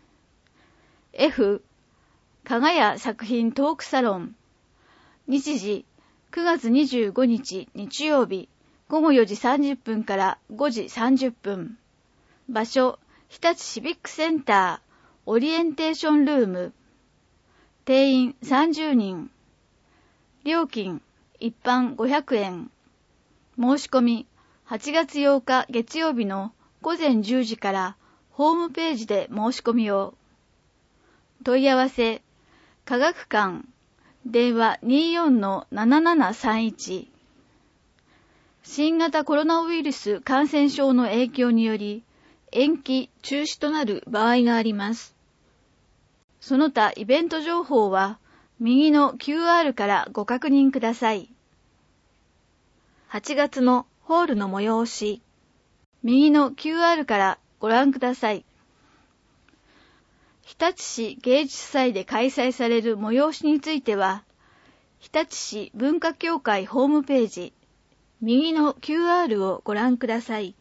F かがや作品トークサロン。日時くがつにじゅうごにち日曜日ごごよじさんじゅっぷんからごじさんじゅっぷん。場所日立シビックセンターオリエンテーションルーム。定員さんじゅうにん。料金一般ごひゃくえん。申し込みはちがつようか月曜日のごぜんじゅうじからホームページで申し込みを。問い合わせ科学館電話 にじゅうよんのななななさんいち。新型コロナウイルス感染症の影響により延期・中止となる場合があります。 その他イベント情報は右の キューアール からご確認ください。はちがつのホールの催し、右の キューアール からご覧ください。日立市芸術祭で開催される催しについては、日立市文化協会ホームページ、右の キューアール をご覧ください。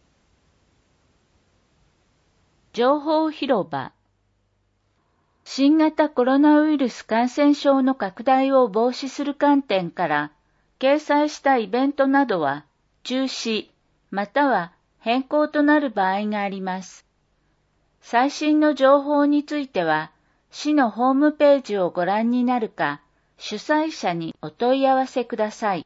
情報広場。新型コロナウイルス感染症の拡大を防止する観点から、掲載したイベントなどは中止または変更となる場合があります。最新の情報については、市のホームページをご覧になるか、主催者にお問い合わせください。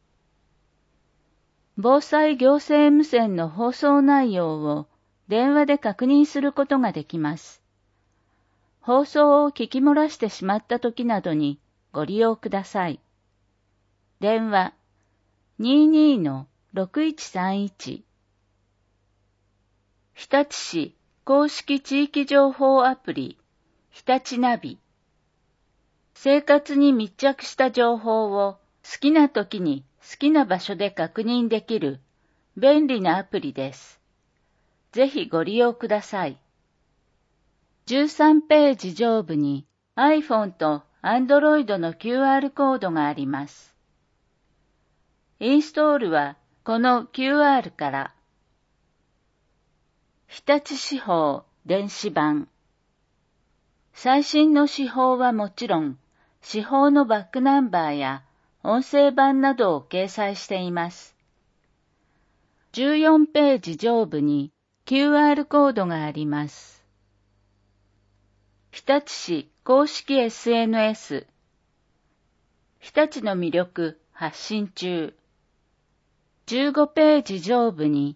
防災行政無線の放送内容を電話で確認することができます。放送を聞き漏らしてしまったときなどにご利用ください。電話 にじゅうに のろくいちさんいち 日立市公式地域情報アプリ日立ナビ。生活に密着した情報を好きな時に好きな場所で確認できる便利なアプリです。ぜひご利用ください。じゅうさんページ上部に iPhone と Android の キューアール コードがあります。インストールはこの キューアール から。日立市報電子版。最新の市報はもちろん、市報のバックナンバーや音声版などを掲載しています。じゅうよんページ上部に キューアール コードがあります。日立市公式 エスエヌエス。日立の魅力発信中。じゅうごページ上部に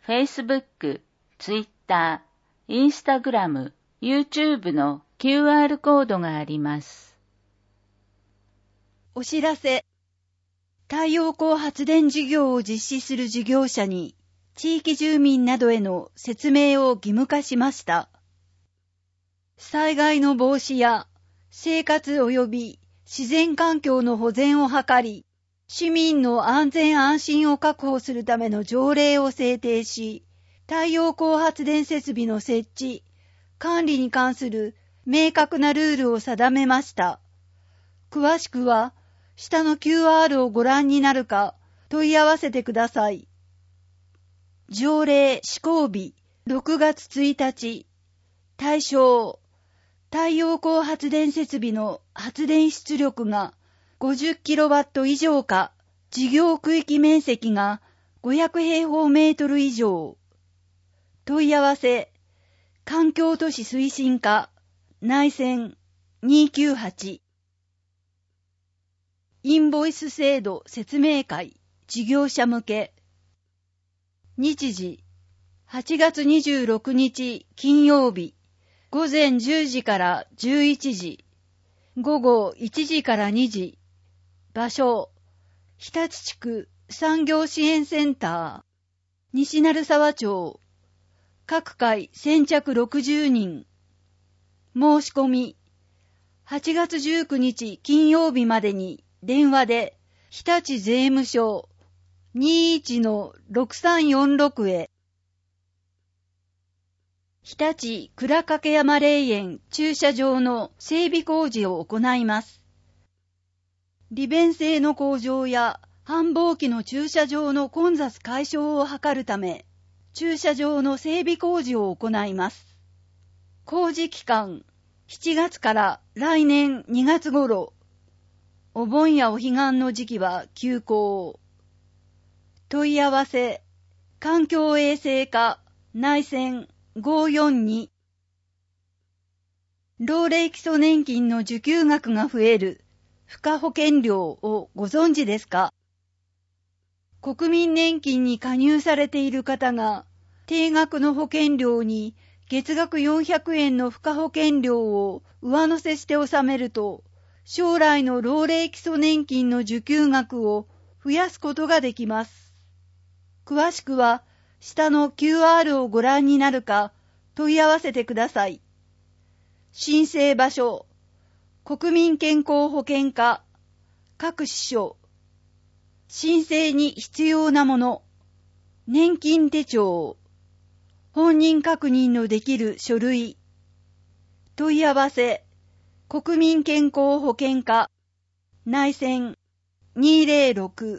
Facebook、Twitter、Instagram、YouTube の キューアール コードがあります。 お知らせ。太陽光発電事業を実施する事業者に地域住民などへの説明を義務化しました。災害の防止や生活及び自然環境の保全を図り、市民の安全安心を確保するための条例を制定し、太陽光発電設備の設置、管理に関する明確なルールを定めました。詳しくは、下の キューアール をご覧になるか問い合わせてください。条例施行日ろくがつついたち。対象、太陽光発電設備の発電出力がごじゅっキロワット以上か、事業区域面積がごひゃくへいほうメートル以上。問い合わせ、環境都市推進課、内線にきゅうはち。インボイス制度説明会、事業者向け。日時、はちがつにじゅうろくにち金曜日、ごぜんじゅうじからじゅういちじ、ごごいちじからにじ。場所、日立地区産業支援センター、西鳴沢町。各回先着ろくじゅうにん。申し込み、はちがつじゅうくにち金曜日までに電話で日立税務署 にいちのろくさんよんろく へ。日立倉掛山霊園駐車場の整備工事を行います。利便性の向上や繁忙期の駐車場の混雑解消を図るため、駐車場の整備工事を行います。工事期間、しちがつから来年にがつ頃。お盆やお彼岸の時期は休校。問い合わせ、環境衛生課、内線ごよんに。老齢基礎年金の受給額が増える付加保険料をご存知ですか？国民年金に加入されている方が定額の保険料に月額よんひゃくえんの付加保険料を上乗せして納めると、将来の老齢基礎年金の受給額を増やすことができます。詳しくは下の キューアール をご覧になるか問い合わせてください。申請場所、 国民健康保険課、各支所、申請に必要なもの、年金手帳、本人確認のできる書類、問い合わせ、国民健康保険課、内線にーぜろろく、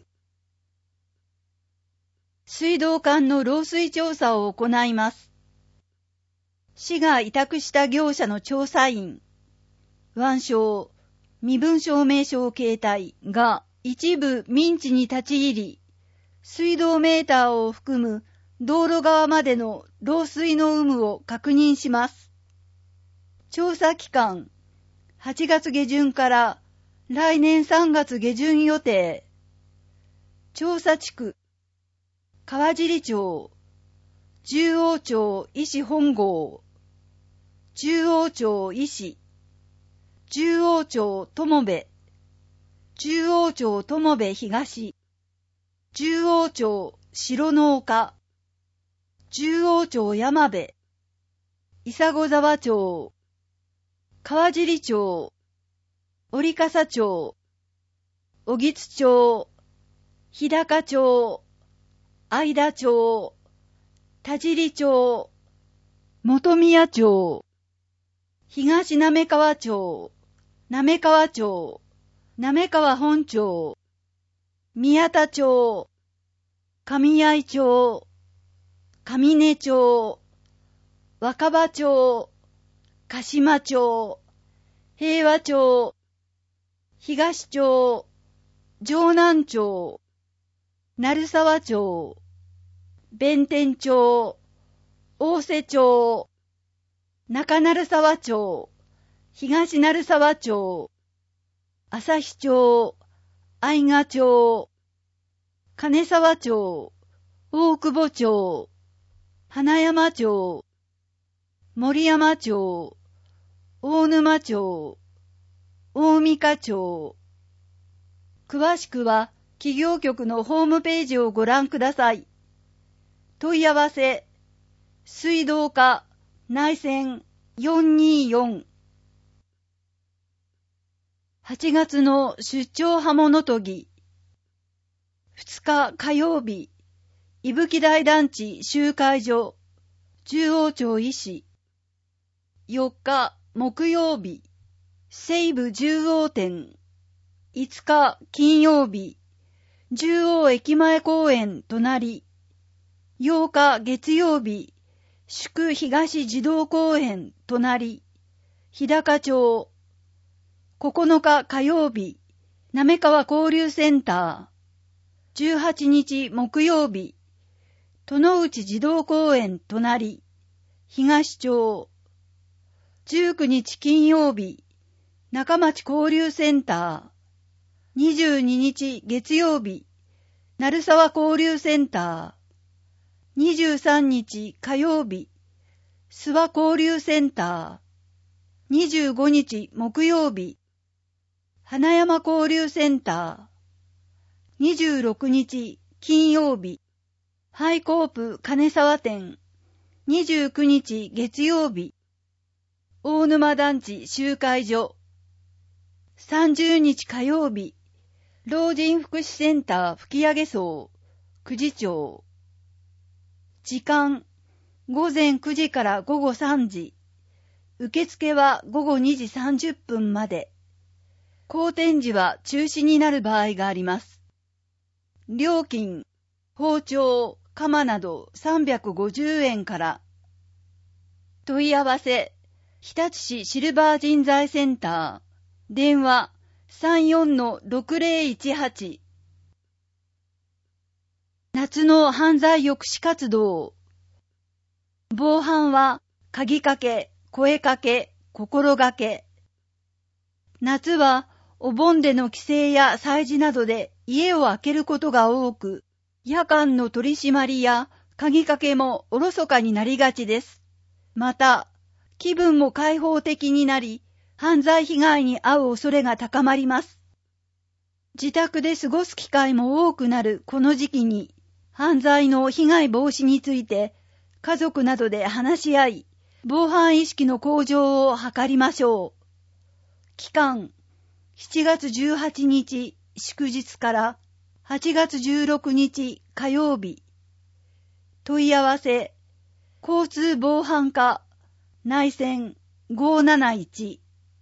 水道管の漏水調査を行います。市が委託した業者の調査員、腕章、身分証明書携帯が一部民地に立ち入り、水道メーターを含む道路側までの漏水の有無を確認します。調査期間、はちがつげじゅんから来年さんがつげじゅん予定。調査地区、川尻町、十王町医師本郷、十王町医師、十王町友部、十王町友部東、十王町白農家、十王町山部、伊佐子沢町、川尻町、折笠町、小木津町、日高町、相田町、田尻町、本宮町、東滑川町、滑川町、滑川本町、宮田町、上合町、上根町、若葉町、鹿島町、平和町、東町、城南町、鳴沢町、弁天町、大瀬町、中鳴沢町、東鳴沢町、朝日町、愛賀町、金沢町、大久保町、花山町、森山町、大沼町、大三香町。詳しくは企業局のホームページをご覧ください。問い合わせ、水道課内線よんにーよん。はちがつの出張刃物研ぎ。ふつか火曜日、伊吹台団地集会所、十王町医師。よっか木曜日、西武十王店。いつか金曜日、十王駅前公園隣。ようか月曜日、宿東児童公園隣。日高町。ここのか火曜日、滑川交流センター。じゅうはちにち木曜日、殿内児童公園隣。東町。じゅうくにち金曜日、中町交流センター。にじゅうににち月曜日、鳴沢交流センター。にじゅうさんにち火曜日、諏訪交流センター。にじゅうごにち木曜日、花山交流センター。にじゅうろくにち金曜日、ハイコープ金沢店。にじゅうくにち月曜日、大沼団地集会所。さんじゅうにち火曜日、老人福祉センター吹上荘、久慈町。時間、ごぜんくじからごごさんじ。受付はごごにじさんじゅっぷんまで。公展時は中止になる場合があります。料金、包丁、鎌などさんびゃくごじゅうえんから。問い合わせ、日立市シルバー人材センター。電話 さんよんのろくぜろいちはち。夏の犯罪抑止活動。防犯は鍵かけ、声かけ、心がけ。夏はお盆での帰省や祭事などで家を空けることが多く、夜間の取り締まりや鍵かけもおろそかになりがちです。また、気分も開放的になり、犯罪被害に遭う恐れが高まります。自宅で過ごす機会も多くなるこの時期に、犯罪の被害防止について、家族などで話し合い、防犯意識の向上を図りましょう。 期間、しちがつじゅうはちにち祝日からはちがつじゅうろくにち火曜日。問い合わせ、交通防犯課内線ごーなないち。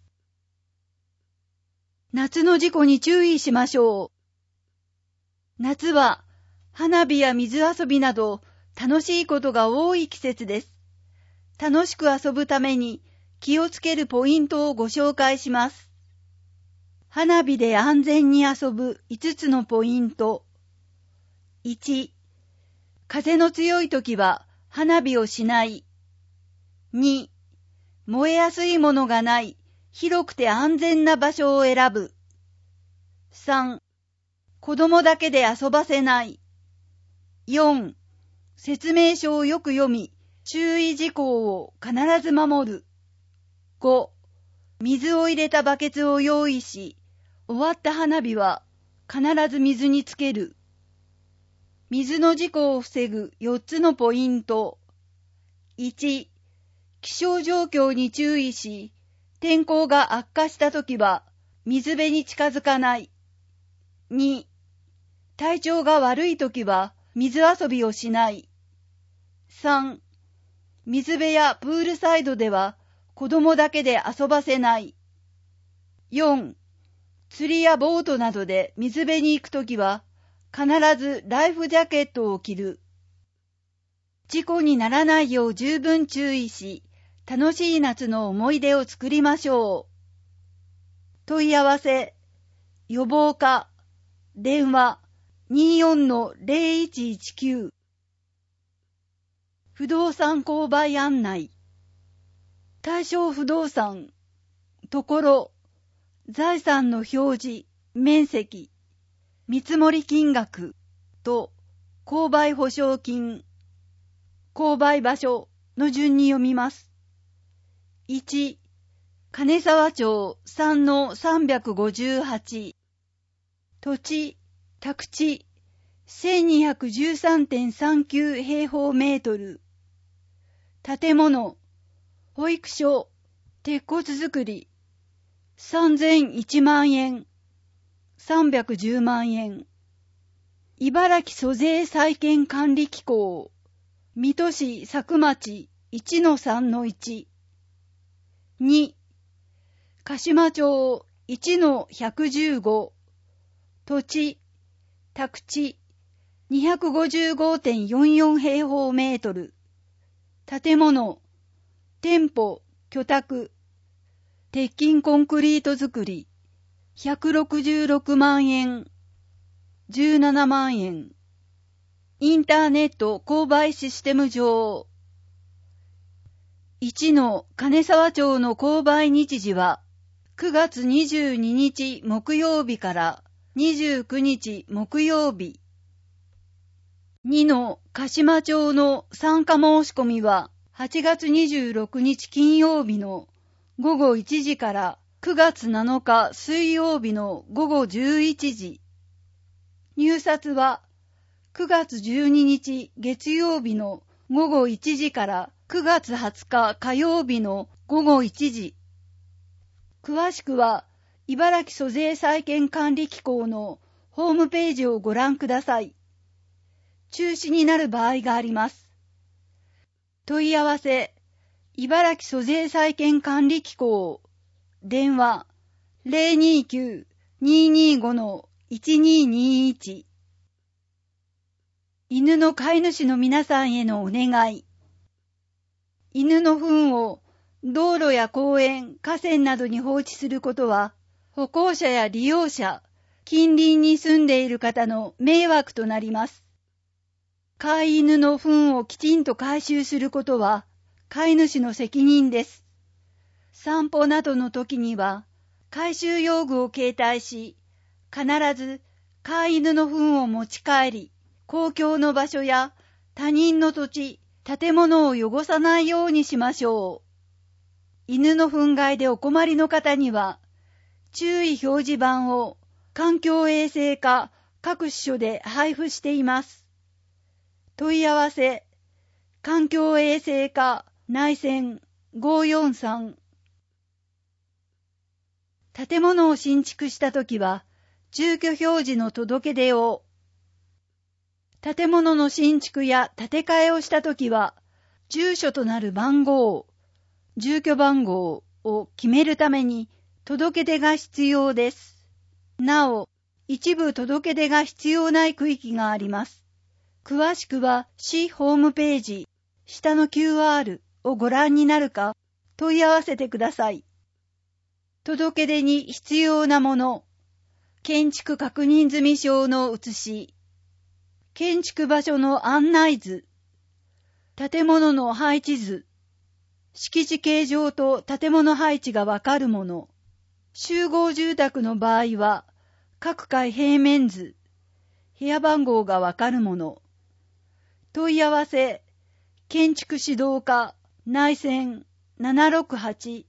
夏の事故に注意しましょう。夏は花火や水遊びなど楽しいことが多い季節です。楽しく遊ぶために気をつけるポイントをご紹介します。花火で安全に遊ぶいつつのポイント。いち、風の強い時は花火をしない。に、燃えやすいものがない広くて安全な場所を選ぶ。さん、子供だけで遊ばせない。よん、説明書をよく読み、注意事項を必ず守る。ご、水を入れたバケツを用意し、終わった花火は必ず水につける。水の事故を防ぐよっつのポイント。いち、気象状況に注意し、天候が悪化したときは水辺に近づかない。に、体調が悪いときは水遊びをしない。さん、水辺やプールサイドでは子供だけで遊ばせない。よん、釣りやボートなどで水辺に行くときは必ずライフジャケットを着る。事故にならないよう十分注意し、楽しい夏の思い出を作りましょう。問い合わせ、予防課、電話 にーよんのぜろいちいちきゅう。不動産購買案内。対象不動産、ところ、財産の表示、面積、見積金額と購買保証金、購買場所の順に読みます。いち、金沢町 さんのさんびゃくごじゅうはち。土地、宅地 せんにひゃくじゅうさんてんさんきゅう 平方メートル。建物、保育所、鉄骨造り、さんぜんいちまんえん、さんびゃくじゅうまんえん。茨城租税債権管理機構、水戸市佐久町 いちのさんのいち。に、鹿島町 いちのひゃくじゅうご。土地、宅地 にひゃくごじゅうごてんよんよん 平方メートル。建物、店舗、居宅、鉄筋コンクリート造り、ひゃくろくじゅうろくまんえん、じゅうななまんえん。インターネット購買システム上。いちの金沢町の購買日時はくがつにじゅうににち木曜日からにじゅうくにち木曜日。にの鹿島町の参加申し込みははちがつにじゅうろくにち金曜日のごごいちじからくがつなのか水曜日のごごじゅういちじ。入札はくがつじゅうににち月曜日のごごいちじからくがつはつか火曜日のごごいちじ。詳しくは茨城租税債権管理機構のホームページをご覧ください。中止になる場合があります。問い合わせ、茨城租税債権管理機構、電話 ゼロにきゅう にーにーご のいちにーにーいち。犬の飼い主の皆さんへのお願い。犬の糞を道路や公園、河川などに放置することは、歩行者や利用者、近隣に住んでいる方の迷惑となります。飼い犬の糞をきちんと回収することは、飼い主の責任です。散歩などの時には、回収用具を携帯し、必ず飼い犬の糞を持ち帰り、公共の場所や他人の土地、建物を汚さないようにしましょう。犬の糞害でお困りの方には、注意表示板を環境衛生課各支所で配布しています。問い合わせ、環境衛生課内線ごーよんさん。 建物を新築したときは、住居表示の届け出を、建物の新築や建て替えをしたときは、住所となる番号、住居番号を決めるために届け出が必要です。なお、一部届け出が必要ない区域があります。詳しくは市ホームページ、下の キューアール をご覧になるか問い合わせてください。届け出に必要なもの、建築確認済証の写し、建築場所の案内図、建物の配置図、敷地形状と建物配置がわかるもの、集合住宅の場合は、各階平面図、部屋番号がわかるもの、問い合わせ、建築指導課、内線ななろくはち。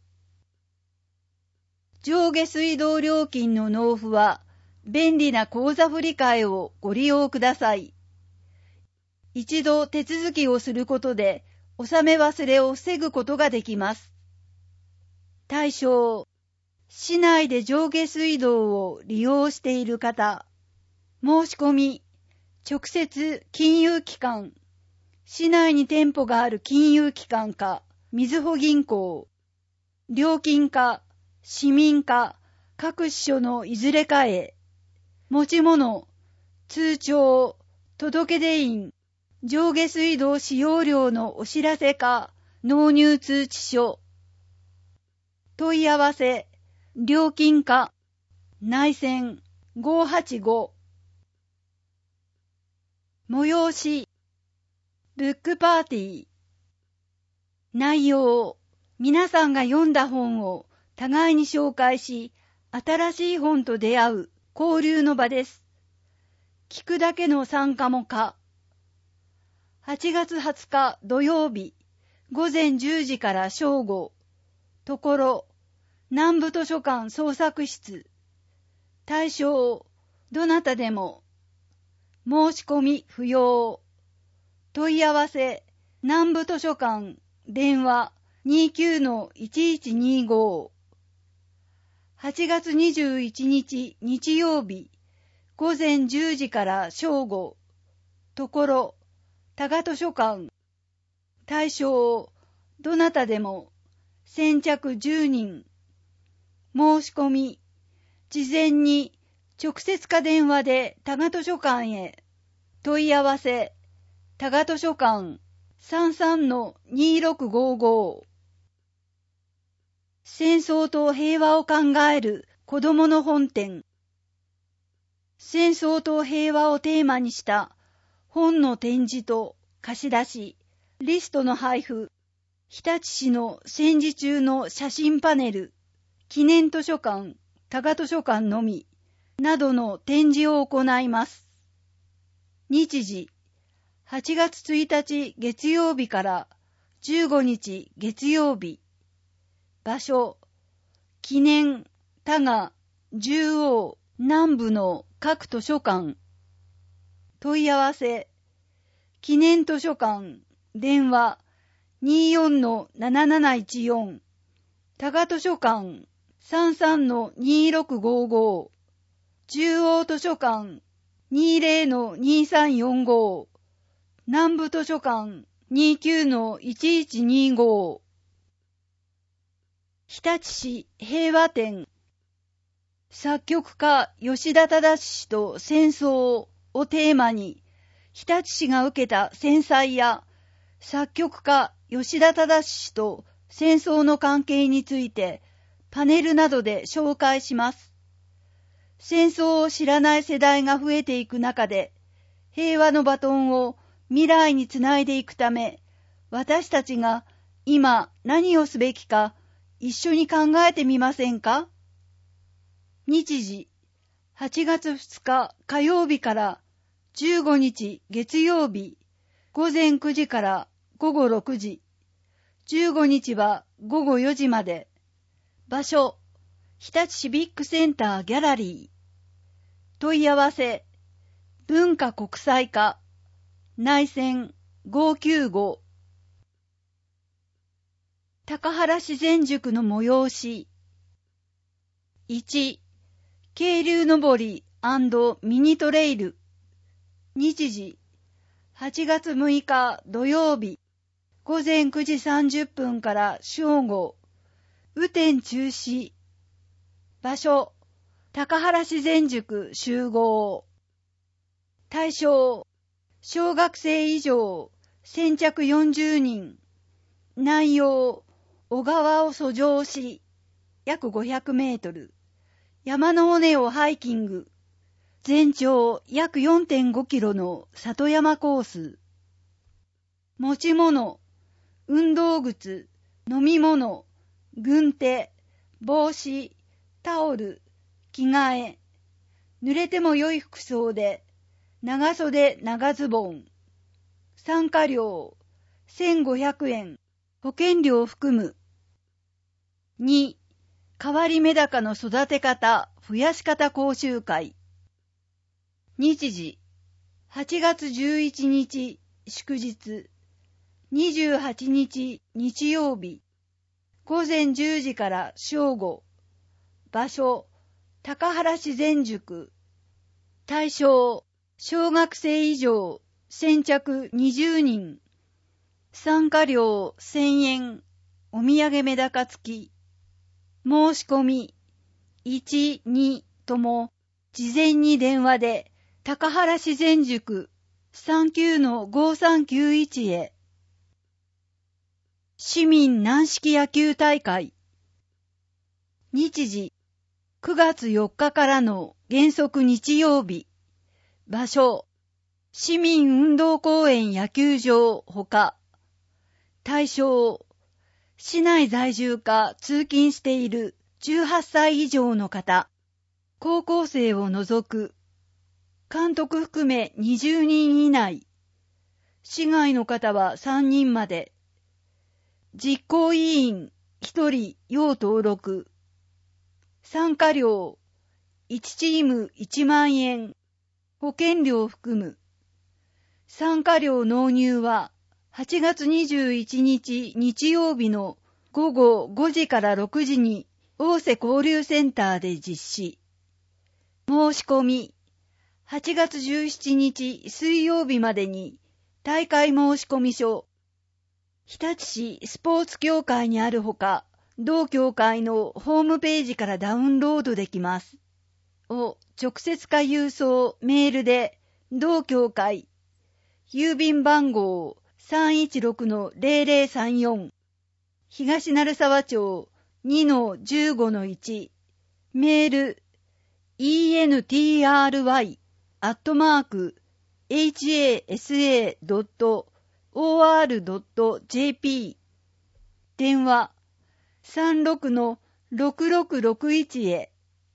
上下水道料金の納付は、便利な口座振替をご利用ください。一度手続きをすることで、納め忘れを防ぐことができます。対象、市内で上下水道を利用している方、申し込み、直接金融機関、市内に店舗がある金融機関か、みずほ銀行、料金課、市民課、各支所のいずれかへ、持ち物、通帳、届出印、上下水道使用料のお知らせか、納入通知書、問い合わせ、料金課、内線ごーはちご、催し、ブックパーティー、内容、皆さんが読んだ本を互いに紹介し、新しい本と出会う交流の場です。聞くだけの参加も可。はちがつはつか土曜日、ごぜんじゅうじから正午、ところ、南部図書館創作室、対象、どなたでも、申し込み不要、問い合わせ、南部図書館、電話 にじゅうきゅうのいちいちにご、はちがつにじゅういちにち日曜日、ごぜんじゅうじから正午、ところ、多賀図書館、対象、どなたでも、先着じゅうにん、申し込み、事前に直接か電話で多賀図書館へ、問い合わせ、多賀図書館 さんさんのにろくごご。戦争と平和を考える子どもの本展。戦争と平和をテーマにした本の展示と貸し出し、リストの配布、日立市の戦時中の写真パネル、記念図書館、多賀図書館のみ、などの展示を行います。日時、はちがつついたち月曜日からじゅうごにち月曜日。場所、記念、多賀、十王、南部の各図書館。問い合わせ、記念図書館、電話 にじゅうよんのなななないちよん、多賀図書館 さんさんのにろくごご、十王図書館 にじゅうのにさんよんご、南部図書館 にじゅうきゅうのいちいちにご。日立市平和展。作曲家吉田忠氏と戦争をテーマに、日立市が受けた戦災や作曲家吉田忠氏と戦争の関係についてパネルなどで紹介します。戦争を知らない世代が増えていく中で、平和のバトンを未来につないでいくため、私たちが今何をすべきか一緒に考えてみませんか？日時、はちがつふつか火曜日からじゅうごにち月曜日、ごぜんくじからごごろくじ、じゅうごにちはごごよじまで。場所、日立シビックセンターギャラリー。問い合わせ、文化国際課、内線ごーきゅうご。高原自然塾の催し。 いち、渓流登り&ミニトレイル。日時、はちがつむいか土曜日、ごぜんくじさんじゅっぷんから正午、雨天中止。場所、高原自然塾集合。対象、小学生以上、先着よんじゅうにん。内容、小川を遡上し、約ごひゃくメートル。山の尾根をハイキング。全長約 よんてんごキロの里山コース。持ち物、運動靴、飲み物、軍手、帽子、タオル、着替え。濡れても良い服装で、長袖長ズボン。参加料、せんごひゃくえん。保険料を含む。に、変わりメダカの育て方、増やし方講習会。日時、はちがつじゅういちにち祝日、にじゅうはちにち日曜日、ごぜんじゅうじから正午。場所、高原自然塾。対象、小学生以上、先着にじゅうにん。参加料せんえん、お土産メダカ付き。申し込み、いち、にとも、事前に電話で、高原自然塾 さんきゅうのごさんきゅういち へ。市民軟式野球大会。日時、くがつよっかからの原則日曜日。場所、市民運動公園野球場ほか。対象、市内在住か通勤しているじゅうはっさい以上の方、高校生を除く、監督含めにじゅうにん以内、市外の方はさんにんまで、実行委員ひとり要登録、参加料いちチームいちまんえん、保険料含む、参加料納入ははちがつにじゅういちにち日曜日のごごごじからろくじに大瀬交流センターで実施。申し込み、はちがつじゅうしちにち水曜日までに大会申込書、日立市スポーツ協会にあるほか、同協会のホームページからダウンロードできます。を直接か郵送、メールで、同協会、郵便番号 さんいちろくのゼロゼロさんよん、東鳴沢町 にのじゅうごのいち、メール イーエヌティーアールワイ アットマーク エイチエーエスエードットオーアールドットジェーピー、 電話 さんろくのろくろくろくいち へ。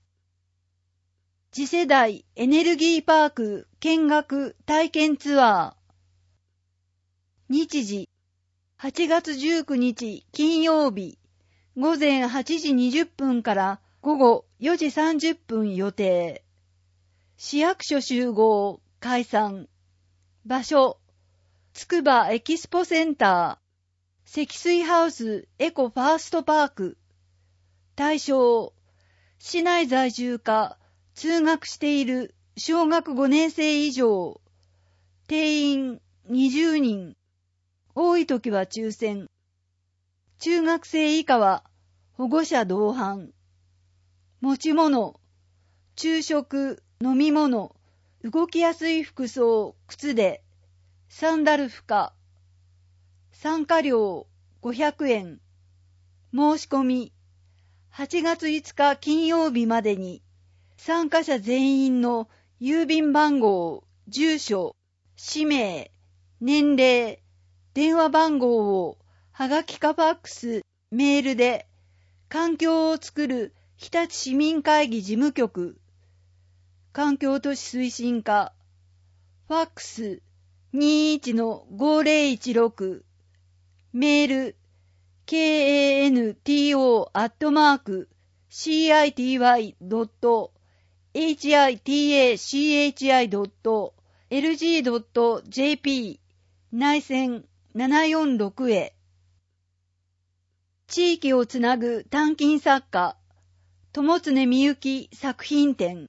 次世代エネルギーパーク見学体験ツアー。日時、はちがつじゅうくにち金曜日、ごぜんはちじにじゅっぷんからごごよじさんじゅっぷん予定。市役所集合、解散。場所、つくばエキスポセンター、積水ハウスエコファーストパーク。対象、市内在住か通学している小学ごねんせい以上。定員にじゅうにん。多い時は抽選。中学生以下は保護者同伴。持ち物、昼食、飲み物、動きやすい服装、靴で、サンダル不可。参加料ごひゃくえん。申し込み、はちがついつか金曜日までに、参加者全員の郵便番号、住所、氏名、年齢、電話番号をはがきかファックス、メールで、環境をつくる日立市民会議事務局、環境都市推進課、ファックス にじゅういちのごぜろいちろく、メール ケーエーエヌティーオー アットマーク シーアイティーワイ ドット エイチアイティーエーシーエイチアイ ドット エルジー ドット ジェーピー 内線ななよんろくへ。地域をつなぐ鍛金作家、 友常みゆき作品展。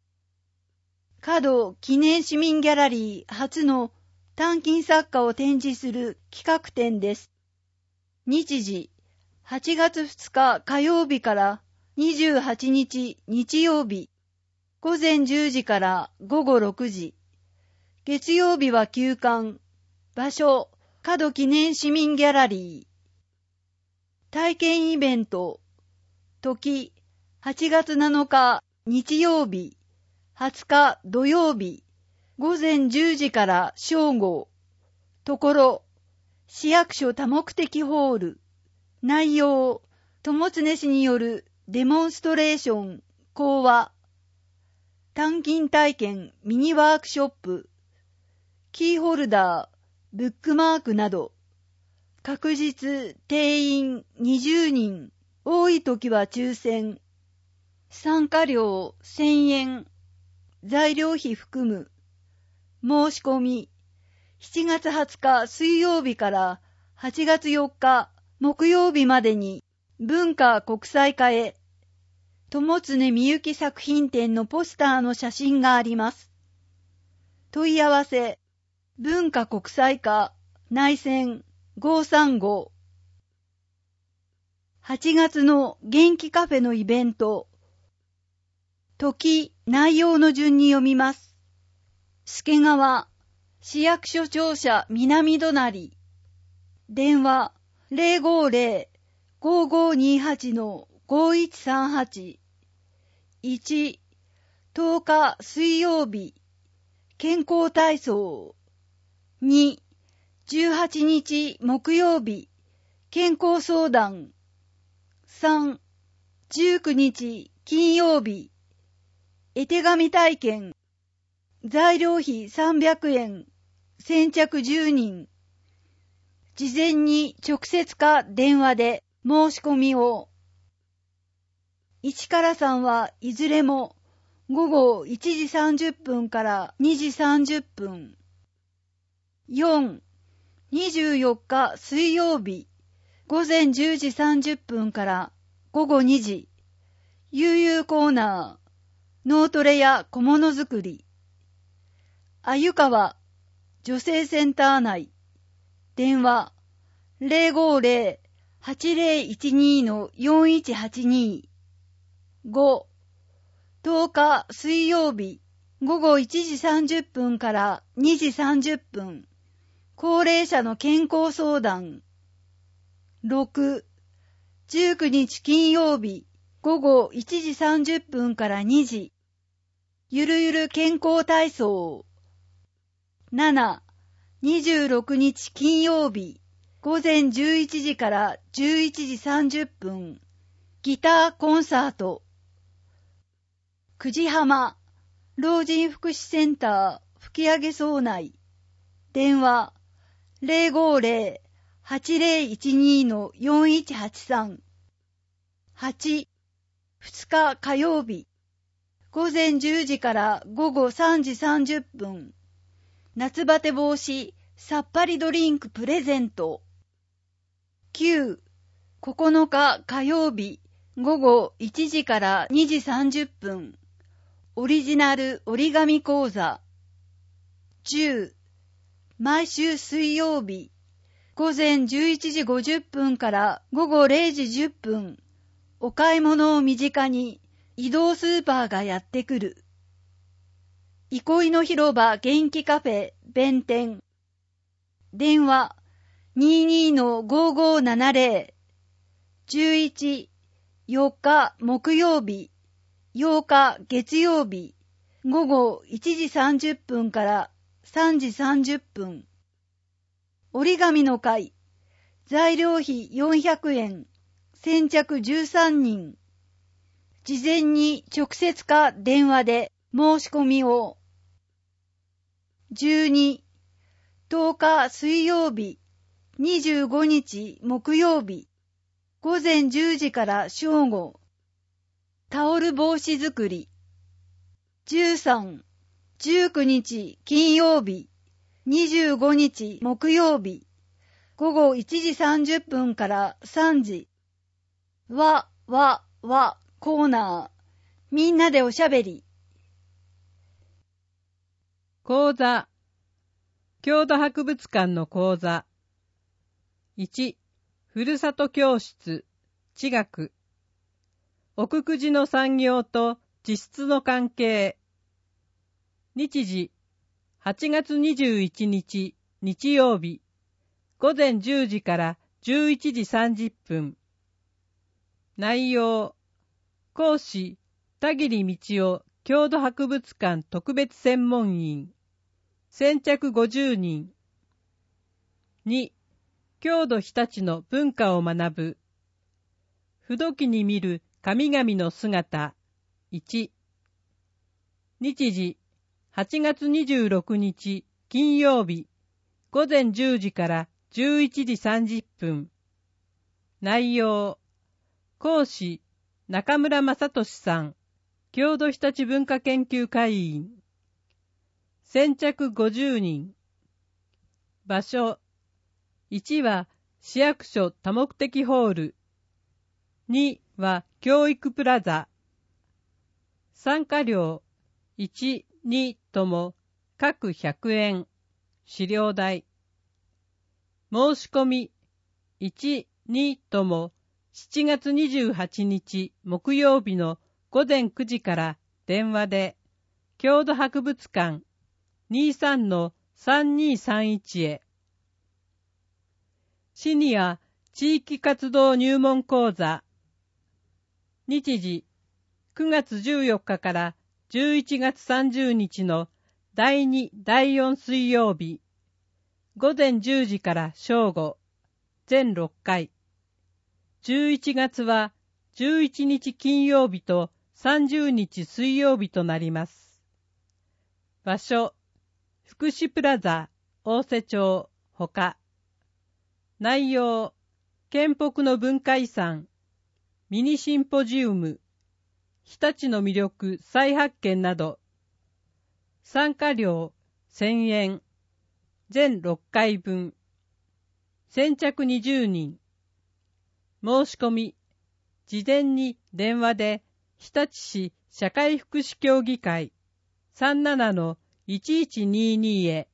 角記念市民ギャラリー初の短金作家を展示する企画展です。日時、はちがつふつか火曜日からにじゅうはちにち日曜日、午前じゅうじから午後ろくじ。月曜日は休館。場所、角記念市民ギャラリー。体験イベント。時、はちがつなのか日曜日、はつか土曜日、午前じゅうじから正午。ところ、市役所多目的ホール。内容、友常氏によるデモンストレーション、講話。短金体験ミニワークショップ。キーホルダー、ブックマークなど。確実定員にじゅうにん。多い時は抽選。参加料せんえん。材料費含む。申し込み。しちがつはつか水曜日からはちがつよっか木曜日までに文化国際課へ。友常みゆき作品展のポスターの写真があります。問い合わせ。文化国際課内線ごーさんご。はちがつの元気カフェのイベント。時、内容の順に読みます。助川、市役所庁舎南隣。電話、ゼロごゼロ ごーごーにーはち ごーいちさんはち。いち、とおか水曜日、健康体操。に、じゅうはちにち木曜日、健康相談。さん、じゅうくにち金曜日、絵手紙体験。材料費さんびゃくえん、先着じゅうにん。事前に直接か電話で申し込みを。いちからさんはいずれも午後いちじさんじゅっぷんからにじさんじゅっぷん。よん、にじゅうよっか水曜日、午前じゅうじさんじゅっぷんからごごにじ。悠々コーナー、脳トレや小物作り。あゆかわ、女性センター内。電話、ゼロごゼロ はちゼロいちに よんいちはちに。ご、とおか水曜日、午後いちじさんじゅっぷんからにじさんじゅっぷん。高齢者の健康相談。ろく、じゅうくにち金曜日、午後いちじさんじゅっぷんからにじ。ゆるゆる健康体操。なな、にじゅうろくにち金曜日、午前じゅういちじからじゅういちじさんじゅっぷん。ギターコンサート。久慈浜、老人福祉センター吹上総内。電話、ゼロごゼロ はちゼロいちに よんいちはちさん。はち、ふつか火曜日、午前じゅうじから午後さんじさんじゅっぷん。夏バテ防止さっぱりドリンクプレゼント。きゅう、ここのか火曜日、午後いちじからにじさんじゅっぷん。オリジナル折り紙講座。じゅう、毎週水曜日、午前じゅういちじごじゅっぷんから午後れいじじゅっぷん。お買い物を身近に移動スーパーがやってくる。憩いの広場元気カフェ弁天。電話 にじゅうに ごーごーななゼロ。じゅういち、よっか木曜日、ようか月曜日、午後いちじさんじゅっぷんからさんじさんじゅっぷん。折り紙の会、材料費よんひゃくえん、先着じゅうさんにん。事前に直接か電話で申し込みを。じゅうに、とおか水曜日、にじゅうごにち木曜日、午前じゅうじから正午。タオル帽子作り。じゅうさん、じゅうくにち金曜日、にじゅうごにち木曜日、午後いちじさんじゅっぷんからさんじ。わ、わ、わ、 コーナー、みんなでおしゃべり。 講座、郷土博物館の講座。いち、ふるさと教室、地学。奥久慈の産業と地質の関係。日時、はちがつにじゅういちにち、日曜日、ごぜんじゅうじからじゅういちじさんじゅっぷん。内容、講師、田切道夫郷土博物館特別専門員、先着ごじゅうにん。に、郷土日立の文化を学ぶ。不土器に見る神々の姿。いち。日時、はちがつにじゅうろくにち金曜日、ごぜんじゅうじからじゅういちじさんじゅっぷん。内容、講師、中村正俊さん、郷土日立文化研究会員。先着ごじゅうにん。場所、いちは市役所多目的ホール。には教育プラザ。参加料、いち、にとも各ひゃくえん。資料代。申し込み、いち、にともしちがつにじゅうはちにち木曜日のごぜんくじから電話で、郷土博物館 にじゅうさんのさんにーさんいち へ。シニア地域活動入門講座。日時、くがつじゅうよっかからじゅういちがつさんじゅうにちのだいに、だいよん水曜日、ごぜんじゅうじから正午、全ろっかい。じゅういちがつはじゅういちにち金曜日とさんじゅうにち水曜日となります。場所、福祉プラザ、大瀬町、ほか。内容、県北の文化遺産、ミニシンポジウム、日立の魅力再発見など。参加料せんえん、全ろっかいぶん。先着にじゅうにん。申し込み、事前に電話で日立市社会福祉協議会 さんじゅうななのいちいちにーにー へ。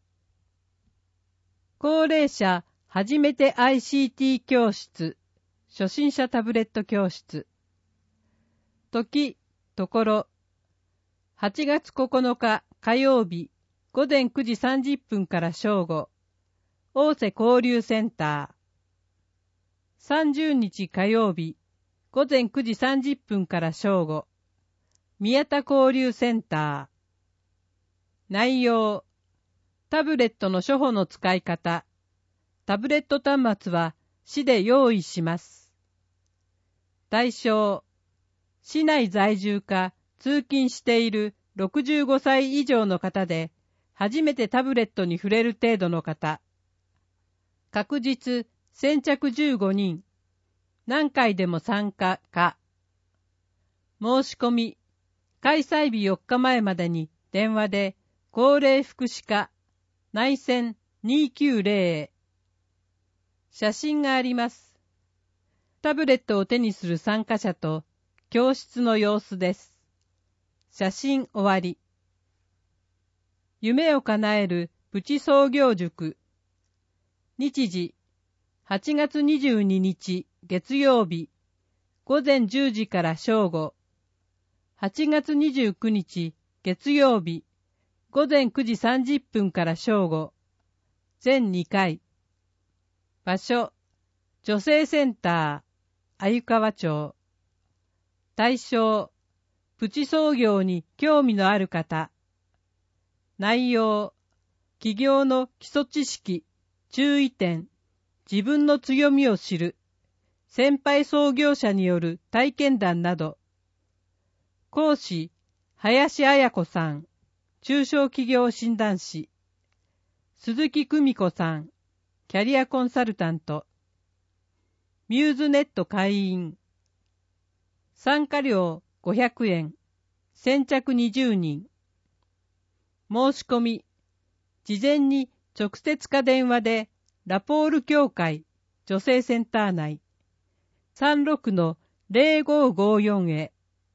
高齢者初めて アイシーティー 教室、初心者タブレット教室。時、ところ、はちがつここのか火曜日、ごぜんくじさんじゅっぷんから正午、大瀬交流センター。さんじゅうにち火曜日、ごぜんくじさんじゅっぷんから正午、宮田交流センター。内容、タブレットの初歩の使い方。タブレット端末は市で用意します。対象、市内在住か通勤しているろくじゅうごさい以上の方で、初めてタブレットに触れる程度の方。確実、先着じゅうごにん。何回でも参加か。申し込み、開催日よっかまえまでに電話で高齢福祉課内線にーきゅうぜろへ。写真があります。タブレットを手にする参加者と教室の様子です。写真終わり。夢を叶えるプチ創業塾。日時、はちがつにじゅうににち月曜日、ごぜんじゅうじから正午。はちがつにじゅうくにち月曜日、ごぜんくじさんじゅっぷんから正午。全にかい。場所、女性センター、鮎川町。対象、プチ創業に興味のある方。内容、起業の基礎知識、注意点、自分の強みを知る、先輩創業者による体験談など。講師、林彩子さん、中小企業診断士。鈴木久美子さん、キャリアコンサルタント。ミューズネット会員。参加料ごひゃくえん、先着にじゅうにん。申し込み、事前に直接か電話でラポール協会女性センター内 さんろくのぜろごごよん へ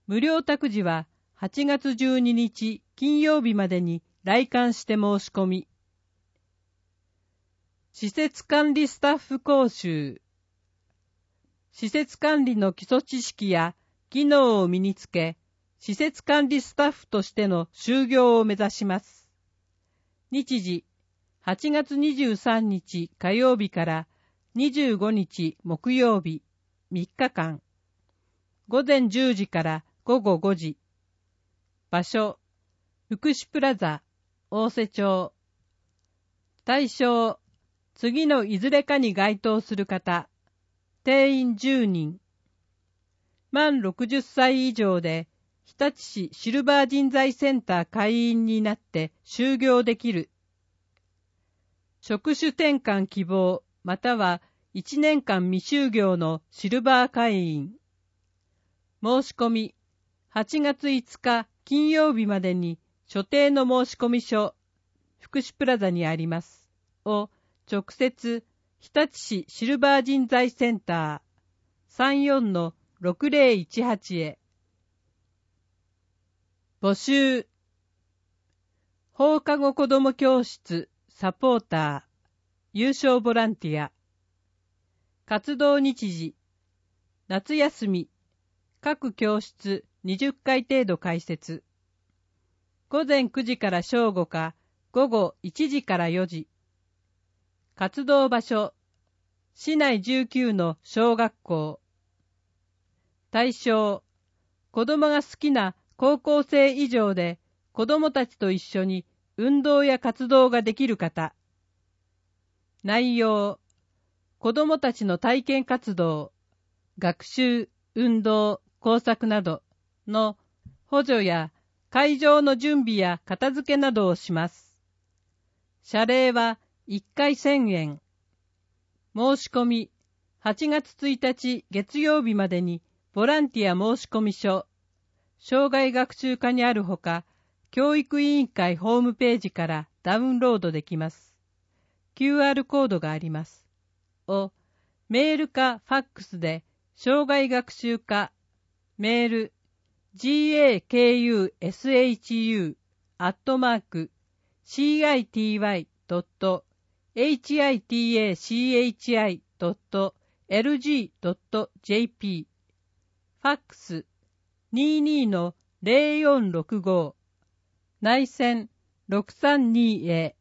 無料託児ははちがつじゅうににち金曜日までに来館して申し込み。施設管理スタッフ講習。施設管理の基礎知識や技能を身につけ、施設管理スタッフとしての就業を目指します。日時、はちがつにじゅうさんにち火曜日からにじゅうごにち木曜日、みっかかん。ごぜんじゅうじからごごごじ。場所、福祉プラザ、大瀬町。対象、次のいずれかに該当する方。定員じゅうにん。満ろくじゅっさい以上で、日立市シルバー人材センター会員になって就業できる。職種転換希望、またはいちねんかん未就業のシルバー会員。申し込み、はちがついつか金曜日までに所定の申込書、福祉プラザにあります。を直接、日立市シルバー人材センター さんよんのろくぜろいちはち へ。募集。放課後子ども教室サポーター、有償ボランティア。活動日時。夏休み。各教室にじゅっかい程度開設。ごぜんくじから正午か、ごごいちじからよじ。活動場所。市内じゅうきゅうの小学校。対象。子供が好きな高校生以上で子供たちと一緒に運動や活動ができる方。内容。子供たちの体験活動、学習、運動、工作などの補助や会場の準備や片付けなどをします。謝礼はいっかいせんえん。申し込み、はちがつついたち月曜日までにボランティア申込書、障害学習課にあるほか、教育委員会ホームページからダウンロードできます。キューアール コードがあります。を、メールかファックスで、障害学習課、メール、gakushu アットマーク シーアイティーワイドットエイチアイティーエーシーエイチアイドットエルジードットジェーピー、ファックス にじゅうにのぜろよんろくご、内線ろくさんにへ。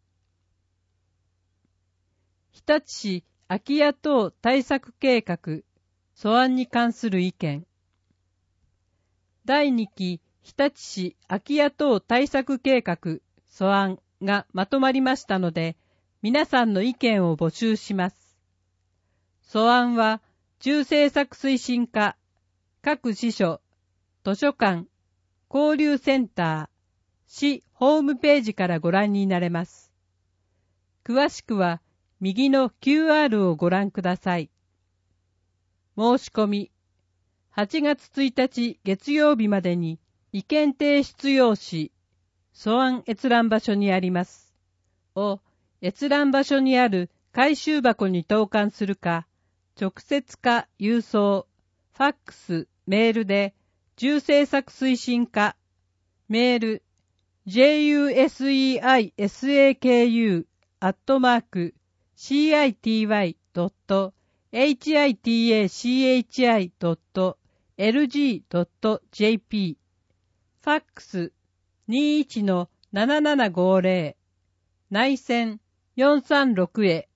日立市空き家等対策計画素案に関する意見。だいにき日立市空き家等対策計画素案がまとまりましたので、皆さんの意見を募集します。素案は、住政策推進課、各支所、図書館、交流センター、市ホームページからご覧になれます。詳しくは、右の キューアール をご覧ください。申し込み、はちがつついたち月曜日までに意見提出用紙、素案閲覧場所にあります。を、閲覧場所にある回収箱に投函するか、直接か郵送、ファックス、メールで、住政策推進課、メール、ジェイユーエスイーアイエスエーケーユー アットマーク シーアイティーワイドットエイチアイティーエーシーエイチアイドットエルジードットジェーピー、ファックス にじゅういちのななななごぜろ、内線よんさんろくへ。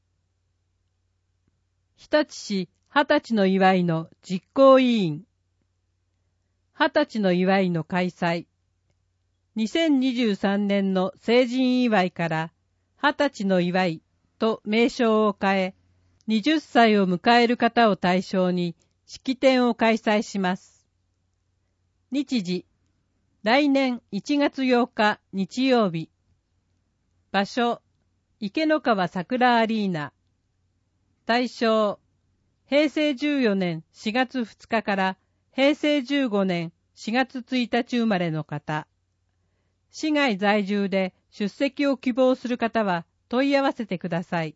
日立市二十歳の祝いの実行委員。二十歳の祝いの開催。にせんにじゅうさんねんの成人祝いから二十歳の祝いと名称を変え、はたちを迎える方を対象に式典を開催します。日時、来年いちがつようか日曜日。場所、池の川桜アリーナ。対象、へいせいじゅうよねんしがつふつかからへいせいじゅうごねんしがつついたち生まれの方。市外在住で出席を希望する方は問い合わせてください。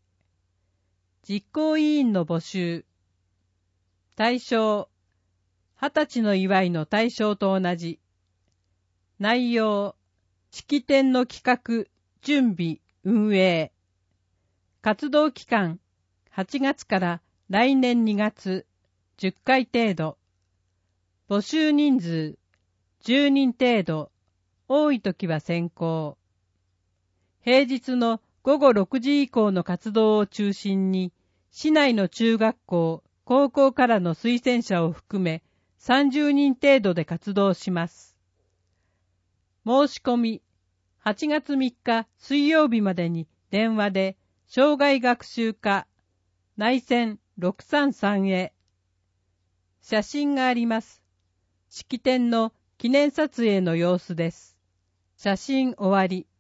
実行委員の募集。対象、 二十歳の祝いの対象と同じ。内容、式典の企画、準備、運営。活動期間、はちがつから来年にがつ、じゅっかい程度。募集人数、じゅうにん程度。多い時は先行。平日のごごろくじ以降の活動を中心に、市内の中学校、高校からの推薦者を含めさんじゅうにん程度で活動します。申し込み、はちがつみっか水曜日までに電話で、生涯学習課、内線ろくさんさんへ。写真があります。式典の記念撮影の様子です。写真終わり。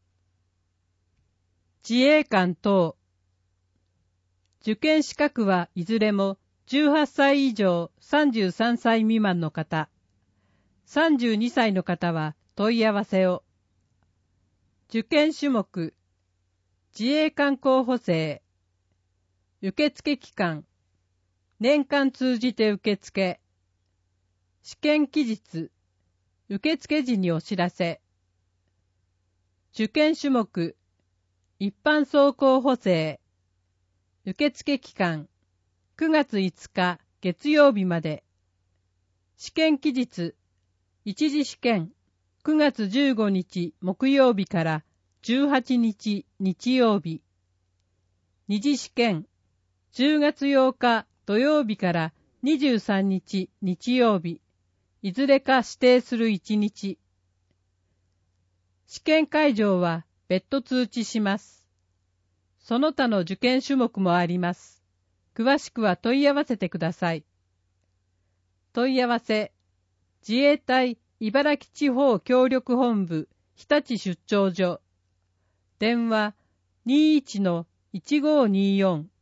自衛官等。受験資格はいずれもじゅうはっさい以上さんじゅうさんさい未満の方。さんじゅうにさいの方は問い合わせを。受験種目。自衛官候補生。受付期間。年間通じて受付。試験期日。受付時にお知らせ。受験種目。一般総候補生。受付期間。くがついつか月曜日まで。試験期日。一次試験。くがつじゅうごにち木曜日からじゅうはちにち日曜日。二次試験。じゅうがつようか土曜日からにじゅうさんにち日曜日。いずれか指定するいちにち。試験会場は別途通知します。その他の受験種目もあります。詳しくは問い合わせてください。問い合わせ。自衛隊茨城地方協力本部日立出張所。電話 にじゅういちのいちごによん。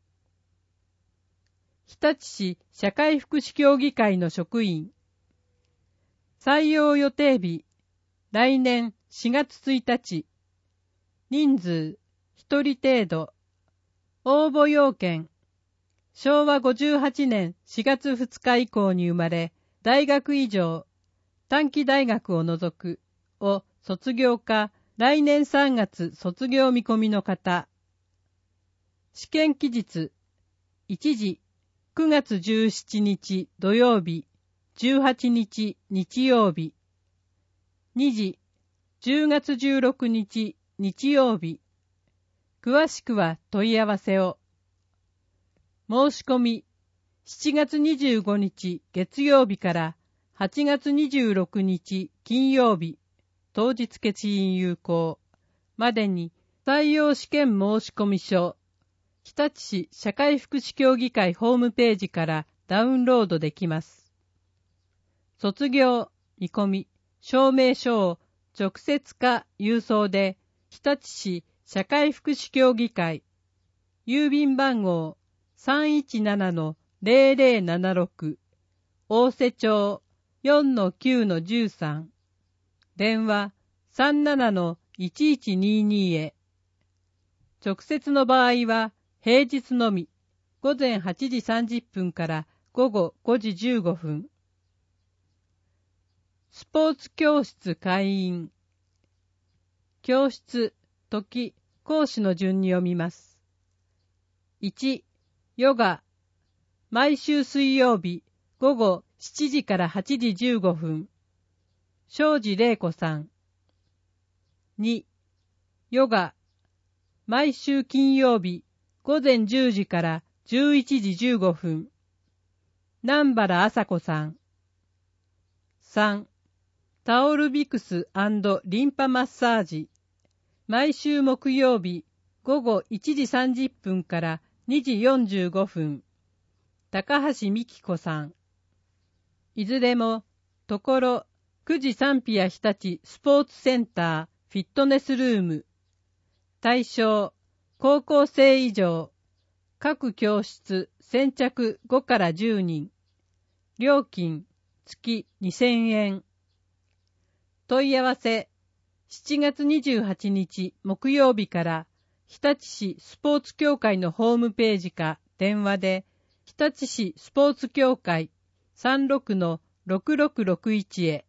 日立市社会福祉協議会の職員。採用予定日。来年しがつついたち。人数ひとり程度。応募要件。しょうわごじゅうはちねんしがつふつか以降に生まれ、大学以上、短期大学を除く、を卒業か、来年さんがつ卒業見込みの方。試験期日。いちじ、くがつじゅうしちにち土曜日、じゅうはちにち日曜日。にじ、じゅうがつじゅうろくにち日曜日。詳しくは問い合わせを。申し込み、しちがつにじゅうごにち月曜日からはちがつにじゅうろくにち金曜日、当日欠員有効までに採用試験申込書、日立市社会福祉協議会ホームページからダウンロードできます。卒業見込み証明書を直接か郵送で日立市社会福祉協議会郵便番号 さんいちななのぜろぜろななろく 大瀬町 よんのきゅうのじゅうさん電話 さんななのいちいちにに へ直接の場合は平日のみごぜんはちじさんじゅっぷんからごごごじじゅうごふんスポーツ教室会員教室、時、講師の順に読みます。いち、ヨガ、毎週水曜日ごごしちじからはちじじゅうごふん、庄司玲子さん。に、ヨガ、毎週金曜日ごぜんじゅうじからじゅういちじじゅうごふん、南原麻子さん。さん、タオルビクス&リンパマッサージ、毎週木曜日ごごいちじさんじゅっぷんからにじよんじゅうごふん、高橋美希子さん。いずれも、ところ、くじさんぴや日立スポーツセンターフィットネスルーム。対象、高校生以上。各教室先着ごからじゅうにん。料金、月にせんえん。問い合わせ、しちがつにじゅうはちにち木曜日から日立市スポーツ協会のホームページか電話で日立市スポーツ協会 さんろくのろくろくろくいち へ。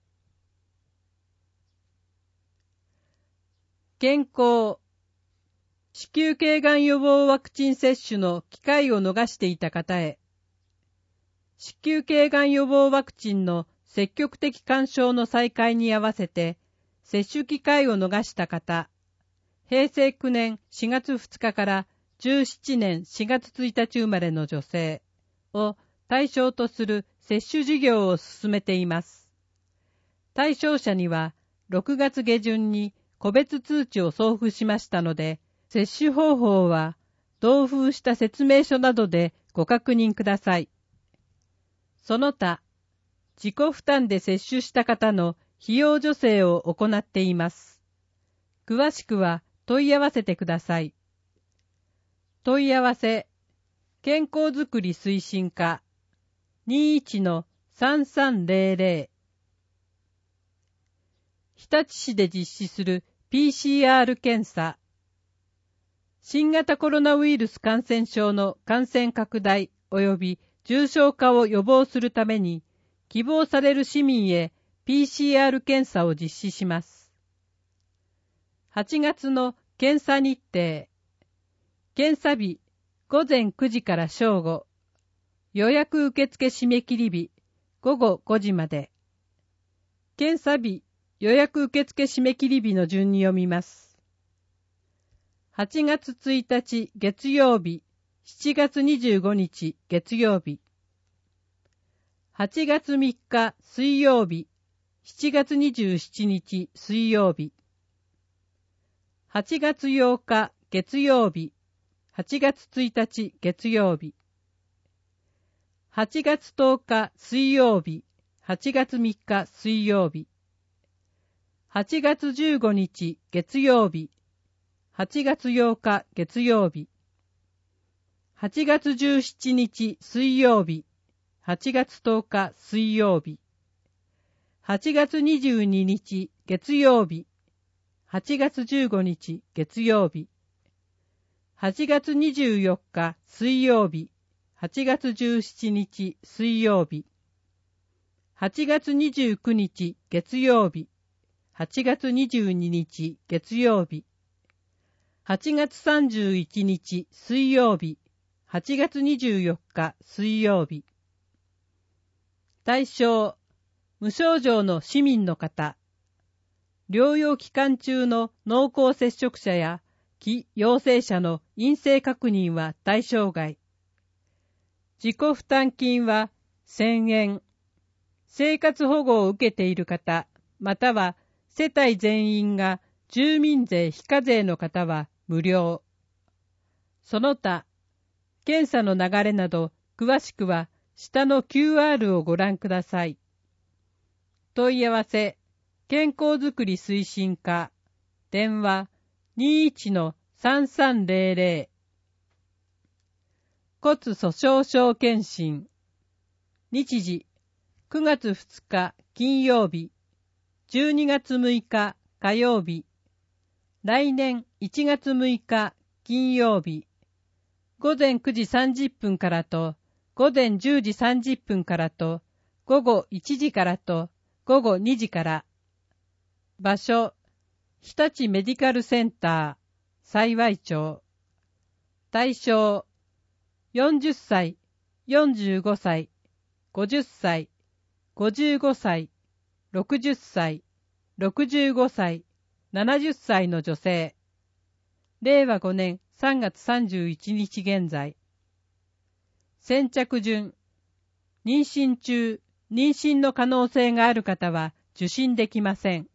健康、子宮頸がん予防ワクチン接種の機会を逃していた方へ、子宮頸がん予防ワクチンの積極的勧奨の再開に合わせて、接種機会を逃した方、へいせいきゅうねんしがつふつかからじゅうななねんしがつついたち生まれの女性を対象とする接種事業を進めています。対象者にはろくがつげじゅんに個別通知を送付しましたので、接種方法は同封した説明書などでご確認ください。その他、自己負担で接種した方の費用助成を行っています。詳しくは問い合わせてください。問い合わせ、健康づくり推進課 にいちのさんさんぜろぜろ 日立市で実施する ピーシーアール 検査、新型コロナウイルス感染症の感染拡大及び重症化を予防するために、希望される市民へ ピーシーアール 検査を実施します。はちがつの検査日程、検査日ごぜんくじから正午、予約受付締め切り日ごごごじまで、検査日予約受付締め切り日の順に読みます。はちがつついたち月曜日、しちがつにじゅうごにち月曜日、はちがつみっか水曜日、しちがつにじゅうしちにち水曜日、はちがつようか月曜日、はちがつついたち月曜日、はちがつとおか水曜日、はちがつみっか水曜日、はちがつじゅうごにち月曜日、はちがつようか月曜日、はちがつじゅうしちにち水曜日、はちがつとおか水曜日、はちがつにじゅうににち月曜日、はちがつじゅうごにち月曜日、はちがつにじゅうよっか水曜日、はちがつじゅうしちにち水曜日、はちがつにじゅうくにち月曜日、はちがつにじゅうににち月曜日、はちがつさんじゅういちにち水曜日、はちがつにじゅうよっか水曜日。対象、無症状の市民の方、療養期間中の濃厚接触者や非陽性者の陰性確認は対象外。自己負担金はせんえん。生活保護を受けている方、または世帯全員が住民税非課税の方は無料。その他、検査の流れなど詳しくは下の キューアール をご覧ください。問い合わせ、健康づくり推進課、電話 にいちのさんさんぜろぜろ。骨粗鬆症検診。日時、くがつふつか金曜日、じゅうにがつむいか火曜日、来年いちがつむいか金曜日、ごぜんくじさんじゅっぷんからと、ごぜんじゅうじさんじゅっぷんからと、ごごいちじからと、ごごにじから。場所、日立メディカルセンター、幸町。対象、よんじゅっさい、よんじゅうごさい、ごじゅっさい、ごじゅうごさい、ろくじゅっさい、ろくじゅうごさい、ななじゅっさいの女性。れいわごねんさんがつさんじゅういちにち現在。先着順。妊娠中、妊娠の可能性がある方は受診できません。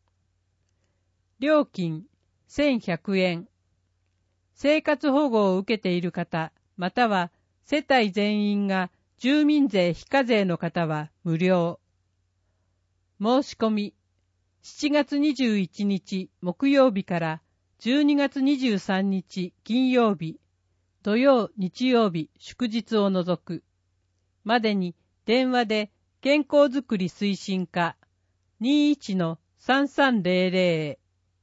料金せんひゃくえん。生活保護を受けている方、または世帯全員が住民税非課税の方は無料。申し込み、しちがつにじゅういちにち木曜日からじゅうにがつにじゅうさんにち金曜日、土曜、日曜日、祝日を除くまでに電話で健康づくり推進課 にいちのさんさんぜろぜろ へ。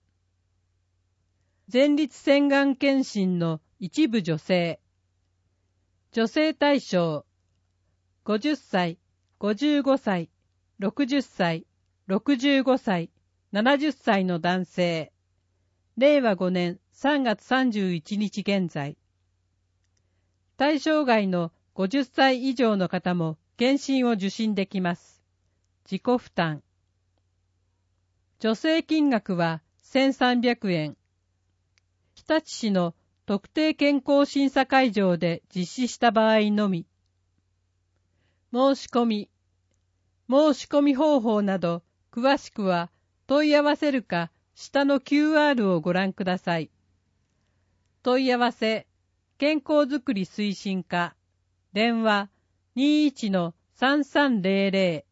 前立腺がん検診の一部女性。女性対象、ごじゅっさい、ごじゅうごさい、 ろくじゅっさい、ろくじゅうごさい、ななじゅっさいの男性。れいわごねんさんがつさんじゅういちにち現在。対象外のごじゅっさい以上の方も検診を受診できます。自己負担。助成金額はせんさんびゃくえん。日立市の特定健康審査会場で実施した場合のみ。申し込み。申し込み方法など詳しくは問い合わせるか下の キューアール をご覧ください。問い合わせ、健康づくり推進課、電話 にじゅういちのさんさんぜろぜろ。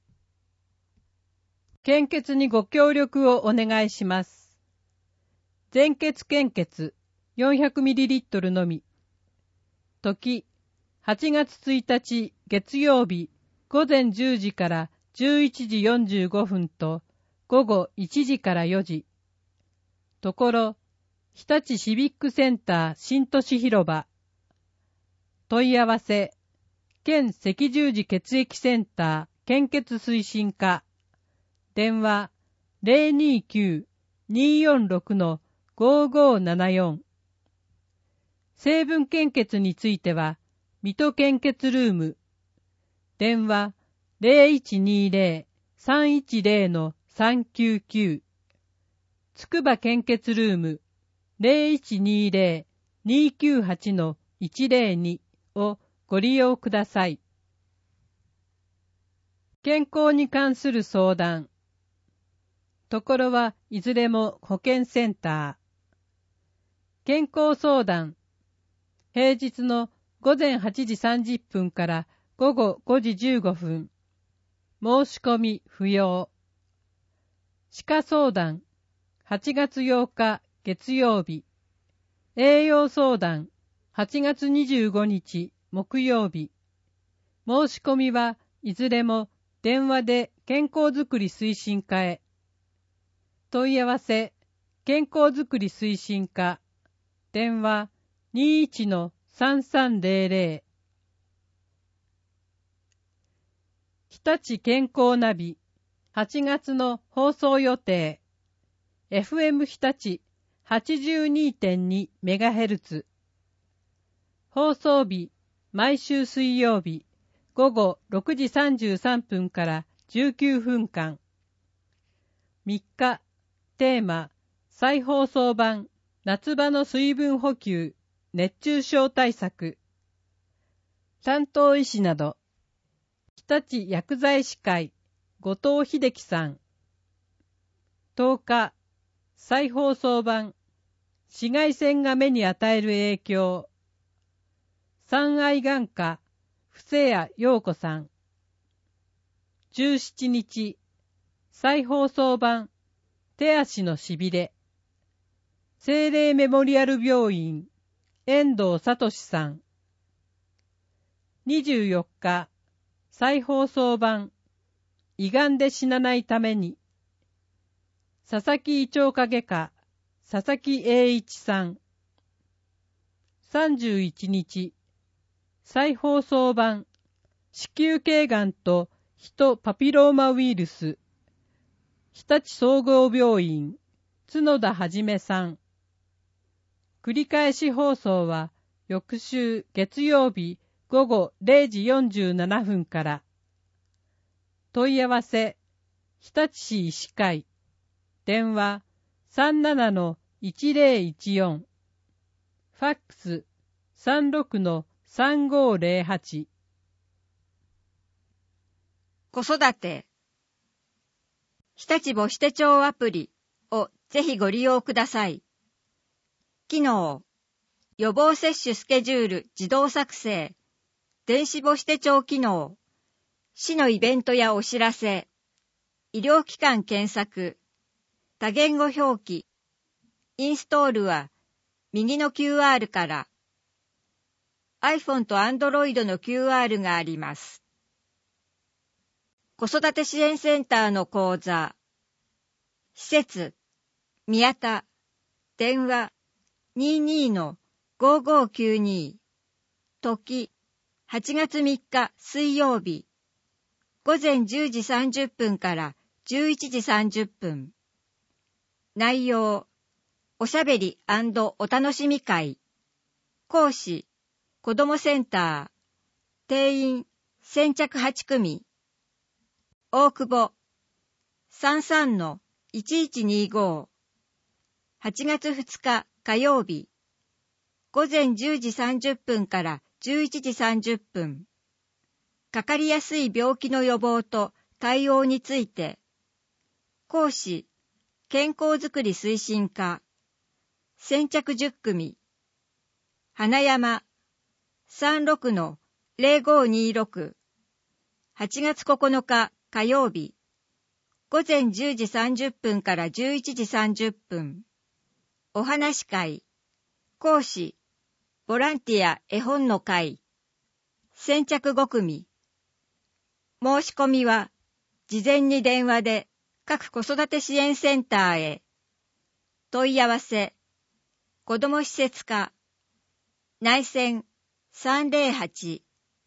献血にご協力をお願いします。全血献血 よんひゃくミリリットル のみ。時、はちがつついたち月曜日ごぜんじゅうじからじゅういちじよんじゅうごふんとごごいちじからよじ。ところ、日立シビックセンター新都市広場。問い合わせ、県赤十字血液センター献血推進課。電話 ゼロにきゅう にーよんろく のごごななよん。成分献血については、水戸献血ルーム。電話 ゼロいちにゼロ さんいちゼロ のさんきゅうきゅう。つくば献血ルーム ゼロいちにゼロ にーきゅうはち のいちゼロに をご利用ください。健康に関する相談。ところはいずれも保健センター。健康相談。平日のごぜんはちじさんじゅっぷんからごごごじじゅうごふん。申し込み不要。歯科相談。はちがつようか月曜日。栄養相談。はちがつにじゅうごにち木曜日。申し込みはいずれも電話で健康づくり推進課へ。問い合わせ、健康づくり推進課。電話 にじゅういちのさんさんぜろぜろ。日立健康ナビ、はちがつの放送予定。エフエム 日立 はちじゅうにてんにメガヘルツ。放送日、毎週水曜日、ごごろくじさんじゅうさんぷんからじゅうきゅうふんかん。みっか、テーマ、再放送版、夏場の水分補給、熱中症対策。担当医師など、日立薬剤師会、後藤秀樹さん。とおか、再放送版、紫外線が目に与える影響。三愛眼科、布施谷陽子さん。じゅうしちにち、再放送版、手足のしびれ。聖霊メモリアル病院、遠藤聡さん。にじゅうよっか、再放送版、胃がんで死なないために。佐々木胃腸科外科、佐々木栄一さん。さんじゅういちにち、再放送版、子宮頸がんとヒトパピローマウイルス。日立総合病院、角田はじめさん。繰り返し放送は、翌週月曜日ごごれいじよんじゅうななふんから。問い合わせ、日立市医師会。電話 さんななのいちぜろいちよん。ファックス さんろくのさんごぜろはち。 子育て。日立母子手帳アプリをぜひご利用ください。機能、予防接種スケジュール自動作成、電子母子手帳機能、市のイベントやお知らせ、医療機関検索、多言語表記、インストールは右の キューアール から、iPhone と Android の キューアール があります。子育て支援センターの講座、施設、宮田、電話 にじゅうにのごごきゅうに、時、はちがつみっか水曜日、 午前じゅうじさんじゅっぷんからじゅういちじさんじゅっぷん。内容、おしゃべり&お楽しみ会。講師、子どもセンター。定員、先着はち組。大久保、さんさんのいちいちにご。はちがつふつか火曜日。午前じゅうじさんじゅっぷんからじゅういちじさんじゅっぷん。かかりやすい病気の予防と対応について。講師、健康づくり推進課。先着じゅっ組。花山、さんろくのぜろごにろく。はちがつここのか火曜日。午前じゅうじさんじゅっぷんからじゅういちじさんじゅっぷん。お話会。講師、ボランティア絵本の会。先着ご組。申し込みは、事前に電話で各子育て支援センターへ。問い合わせ、子ども施設課、内線さんぜろはち。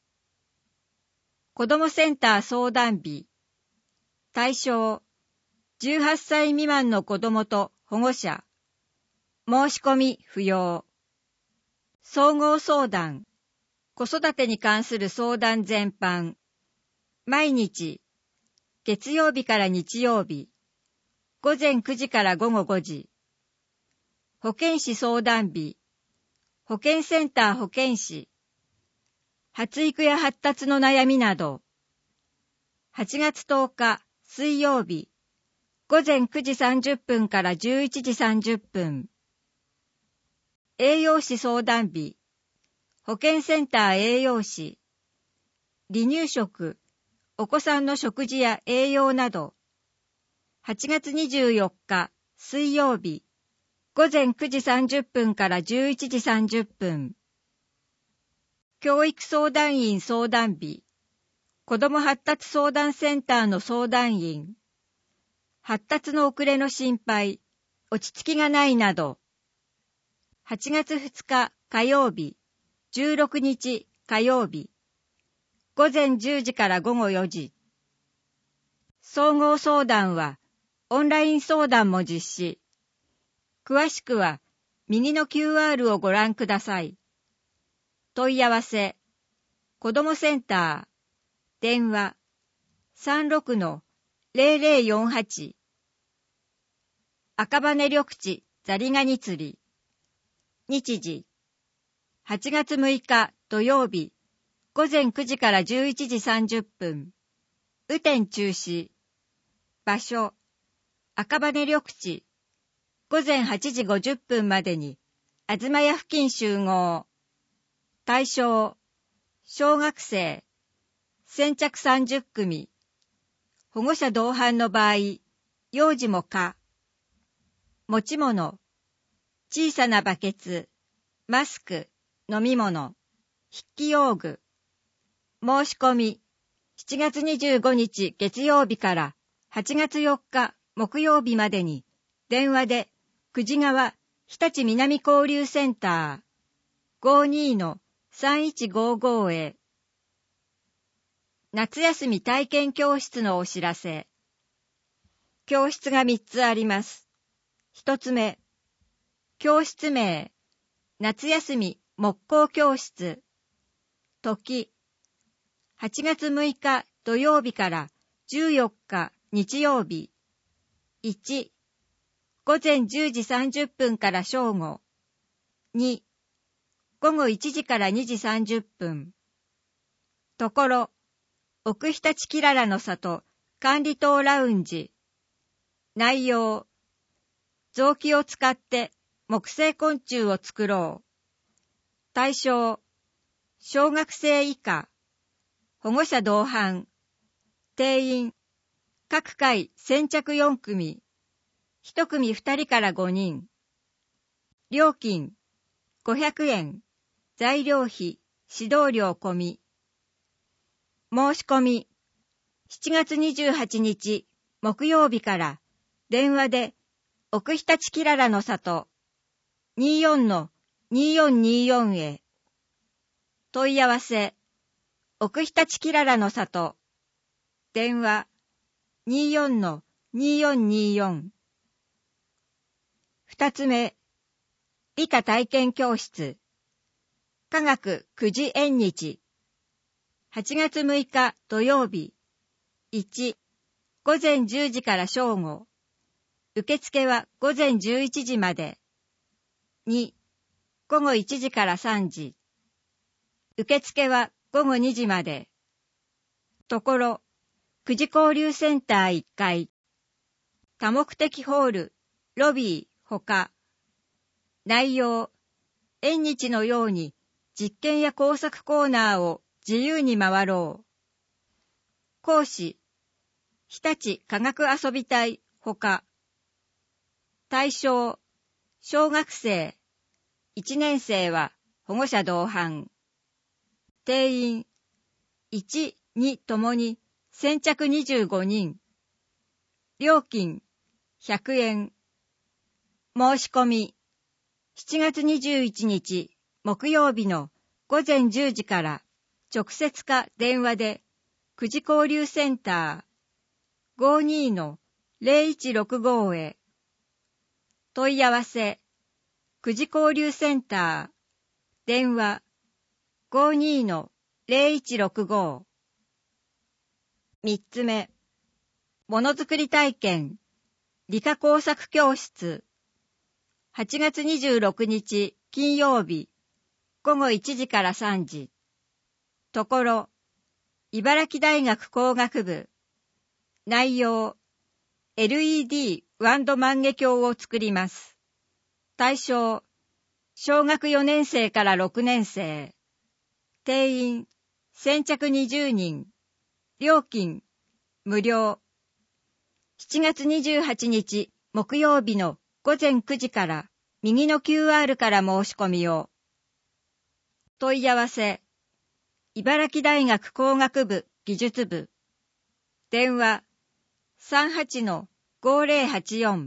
子どもセンター相談日。対象、じゅうはっさい未満の子どもと保護者。申し込み不要。総合相談、子育てに関する相談全般。毎日、月曜日から日曜日、午前くじから午後ごじ。保健師相談日、保健センター保健師。発育や発達の悩みなど。はちがつとおか水曜日、午前くじさんじゅっぷんからじゅういちじさんじゅっぷん。栄養士相談日、保健センター栄養士。離乳食、お子さんの食事や栄養など。はちがつにじゅうよっか水曜日、午前くじさんじゅっぷんからじゅういちじさんじゅっぷん。教育相談員相談日、子ども発達相談センターの相談員。発達の遅れの心配、落ち着きがないなど。はちがつふつか火曜日、じゅうろくにち火曜日。午前じゅうじから午後よじ。総合相談はオンライン相談も実施。詳しくは右の キューアール をご覧ください。問い合わせ、子どもセンター、電話 さんろくのぜろぜろよんはち。赤羽緑地ザリガニ釣り。日時、はちがつむいか土曜日、午前くじからじゅういちじさんじゅっぷん。雨天中止。場所、赤羽緑地。午前はちじごじゅっぷんまでに、あずまや付近集合。対象、小学生。先着さんじゅっ組。保護者同伴の場合、幼児も可。持ち物、小さなバケツ、マスク、飲み物、筆記用具。申し込み、しちがつにじゅうごにち月曜日からはちがつよっか木曜日までに、電話で、久慈川日立南交流センター ごーにーのさんいちごーご へ。夏休み体験教室のお知らせ。教室がみっつあります。ひとつめ、教室名、夏休み木工教室。時、はちがつむいか土曜日からじゅうよっか日曜日。いち、午前じゅうじさんじゅっぷんから正午。に、午後いちじからにじさんじゅっぷん。ところ、奥日立きららの里管理棟ラウンジ。内容、臓器を使って木製昆虫を作ろう。対象、小学生以下。保護者同伴。定員、各回先着よん組。いち組ふたりからごにん。料金、ごひゃくえん。材料費、指導料込み。申し込み、しちがつにじゅうはちにち木曜日から電話で奥日立きららの里 にじゅうよんのにじゅうよんにじゅうよん へ。問い合わせ、奥日立きららの里電話 にじゅうよんのにじゅうよんにじゅうよん。二つ目、理科体験教室。科学くじ縁日。はちがつむいか土曜日。いち、午前じゅうじから正午。受付は午前じゅういちじまで。に、午後いちじからさんじ。受付は午後にじまで。ところ、くじ交流センターいっかい。多目的ホール、ロビー、ほか。内容、縁日のように実験や工作コーナーを自由に回ろう。講師、日立科学遊び隊、ほか。対象、小学生、いちねん生は保護者同伴。定員、いち、にともに先着にじゅうごにん。料金、ひゃくえん。申し込み、しちがつにじゅういちにち木曜日の午前じゅうじから直接か電話でくじ交流センター ごじゅうにのゼロいちろくご へ。問い合わせ、くじ交流センター、電話 ごじゅうにのゼロいちろくご。三つ目、ものづくり体験、理科工作教室。はちがつにじゅうろくにち金曜日、午後いちじからさんじ。ところ、茨城大学工学部。内容、エルイーディー ワンド万華鏡を作ります。対象、小学よねん生からろくねん生。定員、先着にじゅうにん。料金、無料。しちがつにじゅうはちにち木曜日の午前くじから右の キューアール から申し込みを。問い合わせ、茨城大学工学部技術部。電話 さんはちのごゼロはちよん。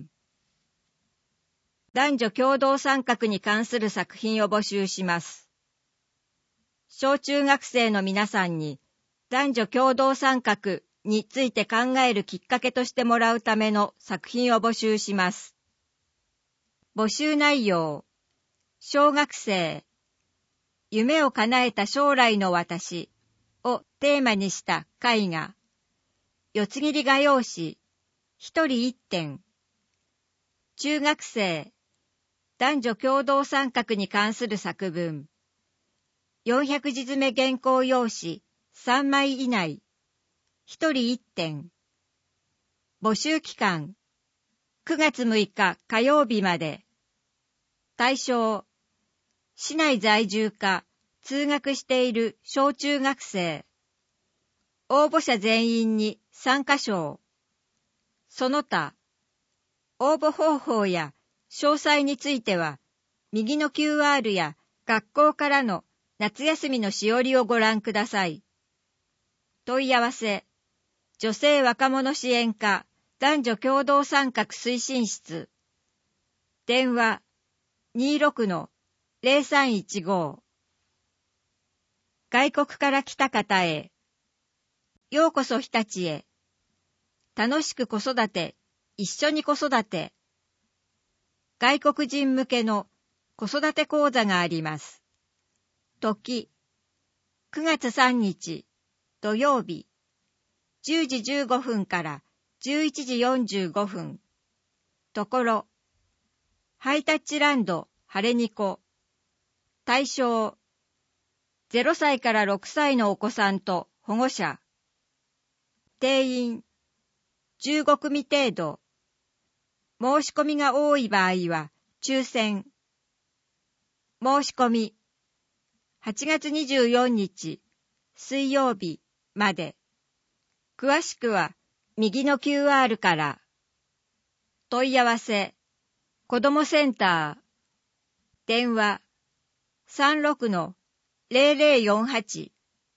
男女共同参画に関する作品を募集します。小中学生の皆さんに男女共同参画について考えるきっかけとしてもらうための作品を募集します。募集内容、小学生、夢を叶えた将来の私をテーマにした絵画、四つ切り画用紙、一人一点。中学生、男女共同参画に関する作文、よんひゃくじ詰め原稿用紙さんまい以内、一人一点。募集期間、くがつむいか火曜日まで。対象、市内在住か通学している小中学生。応募者全員に参加賞。その他、応募方法や詳細については、右の キューアール や学校からの夏休みのしおりをご覧ください。問い合わせ、女性若者支援課男女共同参画推進室。電話 にじゅうろくのゼロさんいちご。外国から来た方へ。ようこそ日立へ。楽しく子育て、一緒に子育て。外国人向けの子育て講座があります。時、くがつさんにち土曜日、じゅうじじゅうごふんからじゅういちじよんじゅうごふん。ところ、ハイタッチランドハレニコ。対象、ゼロさいからろくさいのお子さんと保護者。定員、じゅうごくみ程度。申し込みが多い場合は抽選。申し込み、はちがつにじゅうよっか水曜日まで。詳しくは右の キューアール から。問い合わせ、子どもセンター。電話 さんろくのゼロゼロよんはち。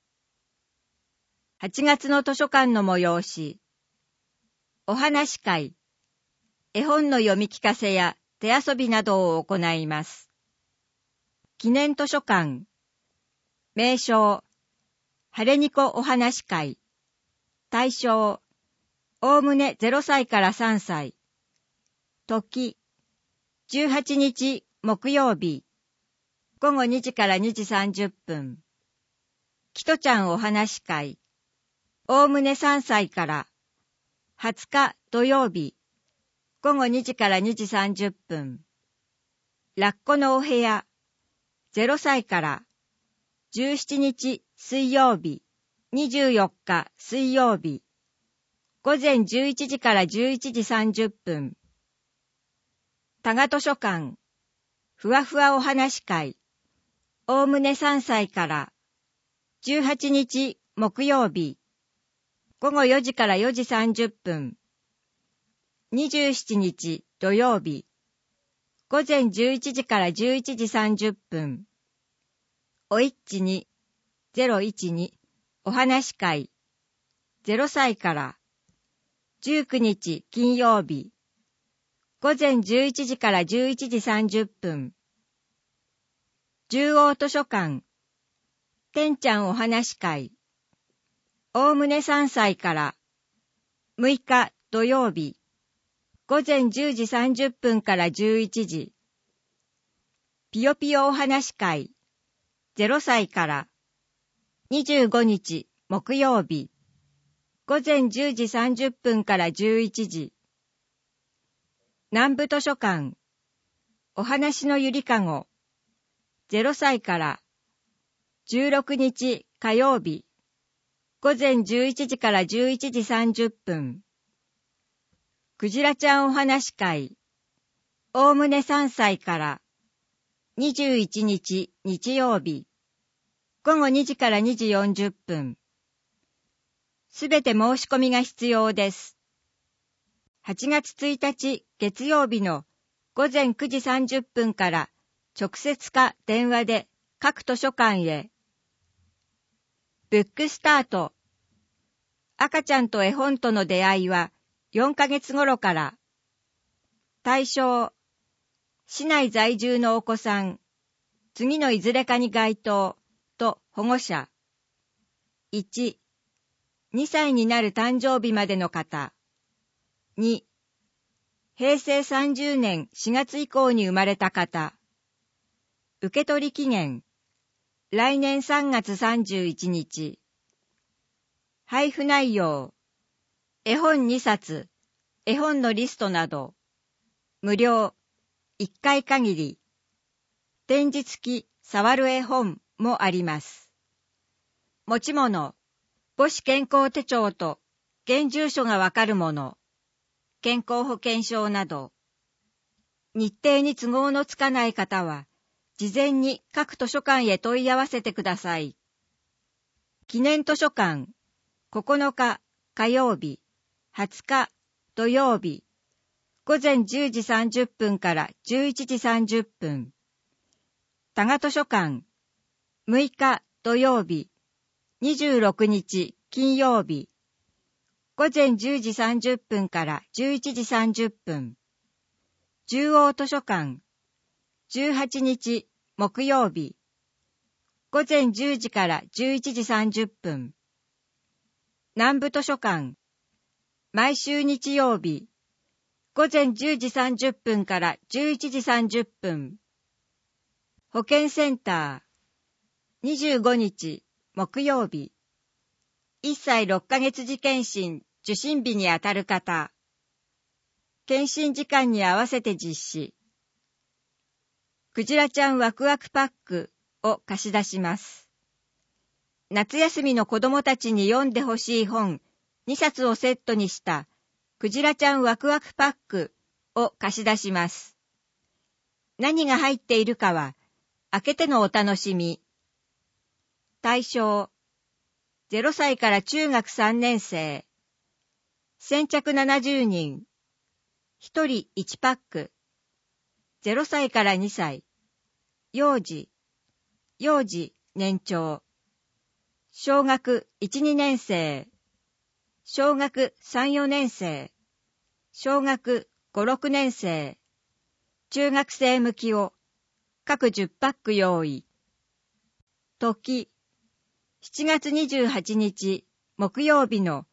はちがつの図書館の催し。お話会。絵本の読み聞かせや手遊びなどを行います。記念図書館。名称、ハレニコお話会。 対象、おおむねゼロさいからさんさい。時、じゅうはちにち木曜日、ごごにじからにじさんじゅっぷん。キトちゃんお話会、おおむねさんさいから、はつか土曜日、ごごにじからにじさんじゅっぷん。ラッコのお部屋、ゼロさいから、じゅうしちにち水曜日、にじゅうよっか水曜日、ごぜんじゅういちじからじゅういちじさんじゅっぷん。多賀図書館、ふわふわお話会、おおむねさんさいから、じゅうはちにち木曜日、ごごよじからよじさんじゅっぷん。にじゅうしちにち土曜日、ごぜんじゅういちじからじゅういちじさんじゅっぷん。おいっちに、ゼロいちに、お話会、ゼロさいから、じゅうくにち金曜日、ごぜんじゅういちじからじゅういちじさんじゅっぷん。中央図書館、てんちゃんお話会、おおむねさんさいから、むいか土曜日、ごぜんじゅうじさんじゅっぷんからじゅういちじ。ぴよぴよお話会、ゼロさいから、にじゅうごにち木曜日、ごぜんじゅうじさんじゅっぷんからじゅういちじ。南部図書館、お話のゆりかご、ゼロさいから、じゅうろくにち火曜日、ごぜんじゅういちじからじゅういちじさんじゅっぷん。くじらちゃんお話会、おおむねさんさいから、にじゅういちにち日曜日、ごごにじからにじよんじゅっぷん。すべて申し込みが必要です。はちがつついたち月曜日のごぜんくじさんじゅっぷんから直接か電話で各図書館へ。ブックスタート。赤ちゃんと絵本との出会いはよんかげつ頃から。対象、市内在住のお子さん、次のいずれかに該当と保護者。いち、にさいになる誕生日までの方。に、へいせいさんじゅうねんしがつ以降に生まれた方。受取期限、来年さんがつさんじゅういちにち。配布内容、絵本にさつ、絵本のリストなど。無料、いっかい限り。展示付き触る絵本もあります。持ち物、母子健康手帳と現住所がわかるもの。健康保険証など。日程に都合のつかない方は、事前に各図書館へ問い合わせてください。記念図書館、ここのか火曜日、はつか土曜日、ごぜんじゅうじさんじゅっぷんからじゅういちじさんじゅっぷん。多賀図書館、むいか土曜日、にじゅうろくにち金曜日、ごぜんじゅうじさんじゅっぷんからじゅういちじさんじゅっぷん。中央図書館、じゅうはちにち木曜日、ごぜんじゅうじからじゅういちじさんじゅっぷん。南部図書館、毎週日曜日、ごぜんじゅうじさんじゅっぷんからじゅういちじさんじゅっぷん。保健センター、にじゅうごにち木曜日、いっさいろっかげつ時検診受診日にあたる方、検診時間に合わせて実施。くじらちゃんワクワクパックを貸し出します。夏休みの子どもたちに読んでほしい本にさつをセットにしたくじらちゃんワクワクパックを貸し出します。何が入っているかは開けてのお楽しみ。対象、ゼロさいから中学さんねんせい。先着ななじゅうにん。ひとりいちパック。ゼロさいからにさい。幼児、幼児年長。小学いち、にねんせい。小学さん、よねんせい。小学ご、ろくねんせい。中学生向きを各じゅっパック用意。時、しちがつにじゅうはちにち木曜日の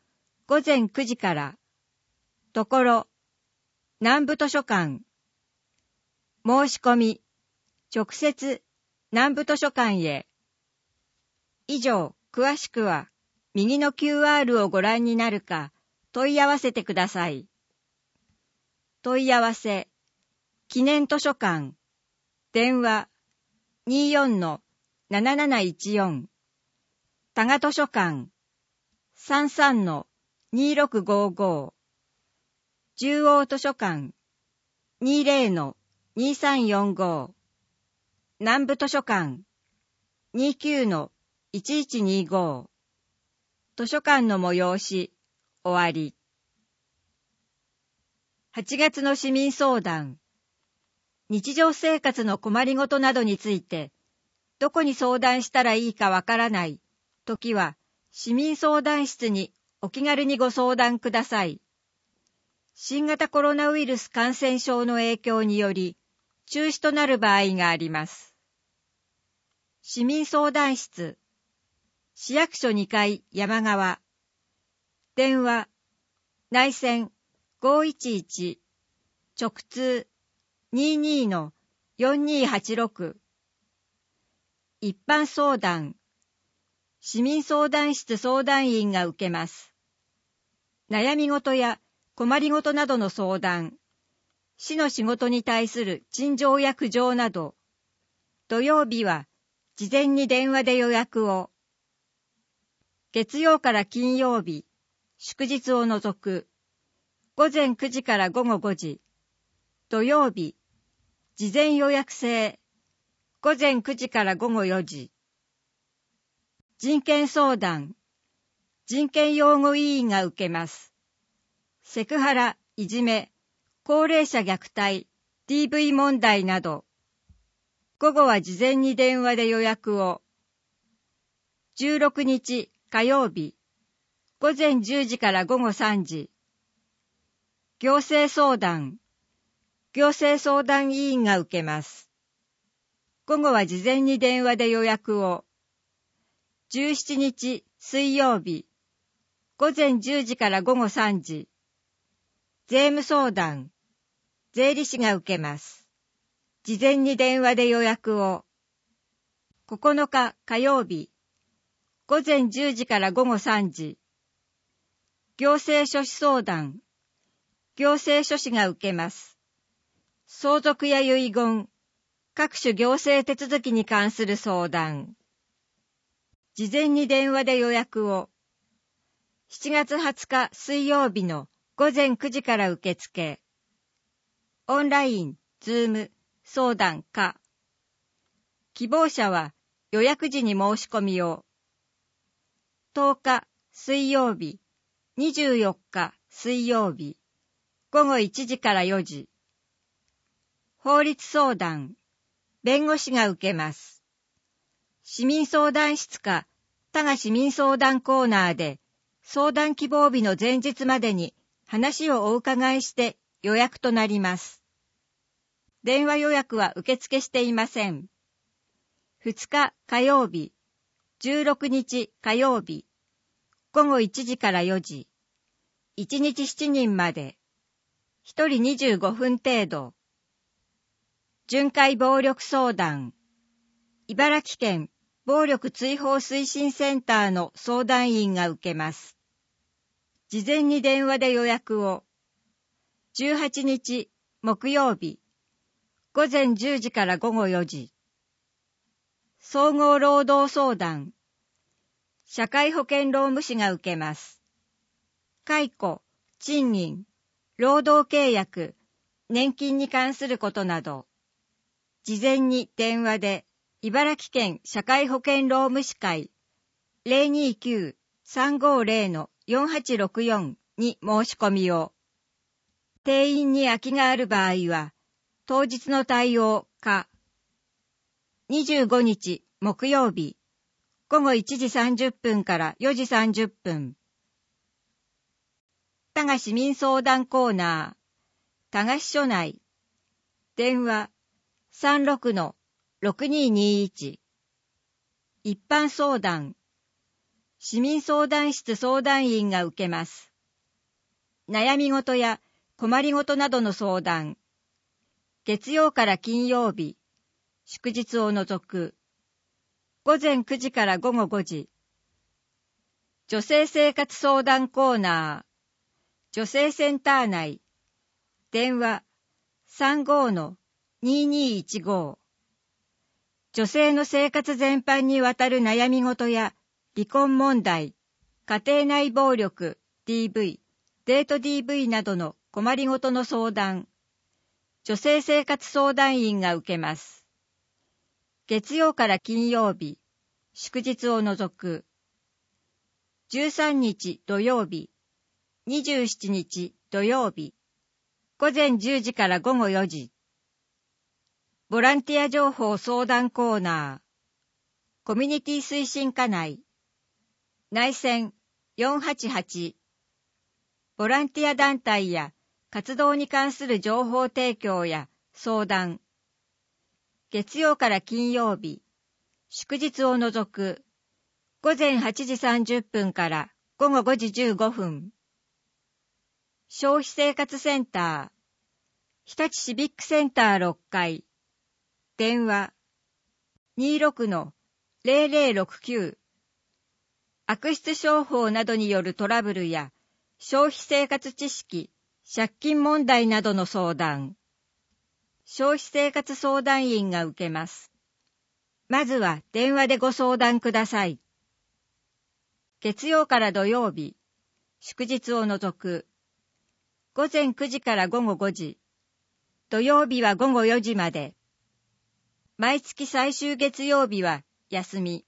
午前くじから、ところ、南部図書館、申し込み、直接、南部図書館へ。以上、詳しくは、右の キューアール をご覧になるか、問い合わせてください。問い合わせ、記念図書館、電話、にじゅうよんのなななないちよん、多賀図書館、さんさんのにろくごご、中央図書館、にじゅうのにさんよんご、南部図書館、にじゅうきゅうのいちいちにご、図書館の催し、終わり。はちがつの市民相談。日常生活の困りごとなどについて、どこに相談したらいいかわからないときは、市民相談室にお気軽にご相談ください。新型コロナウイルス感染症の影響により、中止となる場合があります。市民相談室、市役所にかい山側、電話、内線ごいちいち、直通にじゅうにのよんにーはちろく、一般相談、市民相談室相談員が受けます。悩み事や困りごとなどの相談、市の仕事に対する陳情や苦情など、土曜日は事前に電話で予約を、月曜から金曜日、祝日を除く、午前くじから午後ごじ、土曜日、事前予約制、午前くじから午後よじ。人権相談、人権擁護委員が受けます。セクハラ、いじめ、高齢者虐待、ディーブイ 問題など、午後は事前に電話で予約を。じゅうろくにち火曜日、午前じゅうじから午後さんじ。行政相談、行政相談委員が受けます。午後は事前に電話で予約を。じゅうしちにち水曜日、午前じゅうじから午後さんじ。税務相談、税理士が受けます。事前に電話で予約を。ここのか火曜日、午前じゅうじから午後さんじ。行政書士相談、行政書士が受けます。相続や遺言、各種行政手続きに関する相談。事前に電話で予約を。しちがつはつか水曜日の午前くじから受付。オンライン、ズーム、相談か。希望者は予約時に申し込みを。とおか水曜日、にじゅうよっか水曜日、午後いちじからよじ。法律相談、弁護士が受けます。市民相談室か多賀市民相談コーナーで相談希望日の前日までに話をお伺いして予約となります。電話予約は受付していません。ふつか火曜日、じゅうろくにち火曜日、午後いちじからよじ、いちにちしちにんまで、ひとりにじゅうごふん程度。巡回暴力相談、茨城県暴力追放推進センターの相談員が受けます。事前に電話で予約を。じゅうはちにち木曜日、午前じゅうじから午後よじ。総合労働相談、社会保険労務士が受けます。解雇、賃金、労働契約、年金に関することなど、事前に電話で茨城県社会保険労務士会 ゼロにきゅう さんごゼロ のよんはちろくよんに申し込みを。定員に空きがある場合は、当日の対応か。にじゅうごにち木曜日、午後いちじさんじゅっぷんからよじさんじゅっぷん。多賀市民相談コーナー、多賀市署内。電話さんろくのろくにーにーいち。一般相談、市民相談室相談員が受けます。 悩み事や困り事などの相談。月曜から金曜日、祝日を除く。午前くじから午後ごじ。女性生活相談コーナー。女性センター内。電話 さんごーのにーにーいちご。女性の生活全般にわたる悩み事や離婚問題、家庭内暴力、ディーブイ、デート ディーブイ などの困りごとの相談。女性生活相談員が受けます。月曜から金曜日、祝日を除く。じゅうさんにち土曜日、にじゅうしちにち土曜日、午前じゅうじから午後よじ。ボランティア情報相談コーナー。コミュニティ推進課内。内線よんはちはち。ボランティア団体や活動に関する情報提供や相談。月曜から金曜日、祝日を除く。午前はちじさんじゅっぷんから午後ごじじゅうごふん。消費生活センター。日立シビックセンターろっかい。電話 にじゅうろくのゼロゼロろくきゅう。悪質商法などによるトラブルや消費生活知識、借金問題などの相談。消費生活相談員が受けます。まずは電話でご相談ください。月曜から土曜日、祝日を除く。午前くじから午後ごじ。土曜日は午後よじまで。毎月最終月曜日は休み。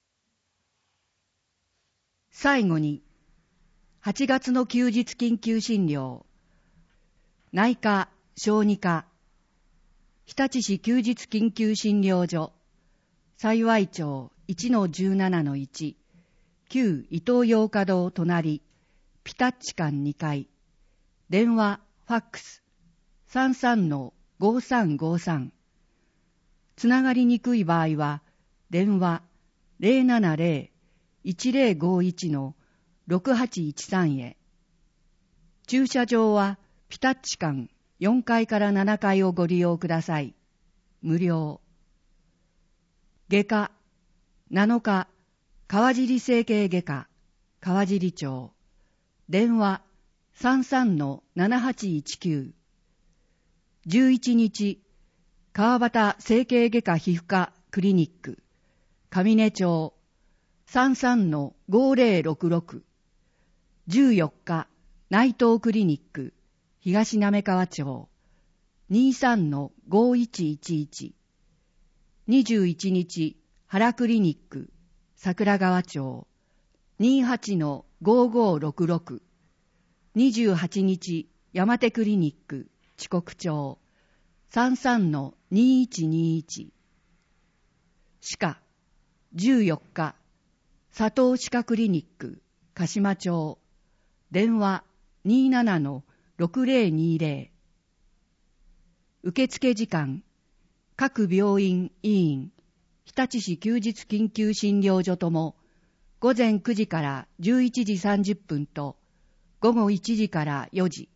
最後に、はちがつの休日緊急診療。内科、小児科。日立市休日緊急診療所。幸町 いちのじゅうななのいち。旧伊東洋華堂隣。ピタッチ館にかい。電話、ファックス。さんさんのごさんごさん。つながりにくい場合は、電話 ゼロななゼロ いちゼロごいちのろくはちいちさん へ。駐車場はピタッチ館よんかいからななかいをご利用ください。無料。外科、なのか、川尻整形外科、川尻町。電話 さんさんのななはちいちきゅう。じゅういちにち、川端整形外科皮膚科クリニック、上根町 さんさんのごゼロろくろく。じゅうよっか、内藤クリニック、東滑川町 にさんのごいちいちいち。にじゅういちにち、原クリニック、桜川町 にはちのごごろくろく。にじゅうはちにち、山手クリニック、四国町 さんさんのにいちにいち。歯科、じゅうよっか、佐藤歯科クリニック、鹿島町、電話 にじゅうななのろくゼロにゼロ。受付時間、各病院、医院、日立市休日緊急診療所とも、午前くじからじゅういちじさんじゅっぷんと、午後いちじからよじ。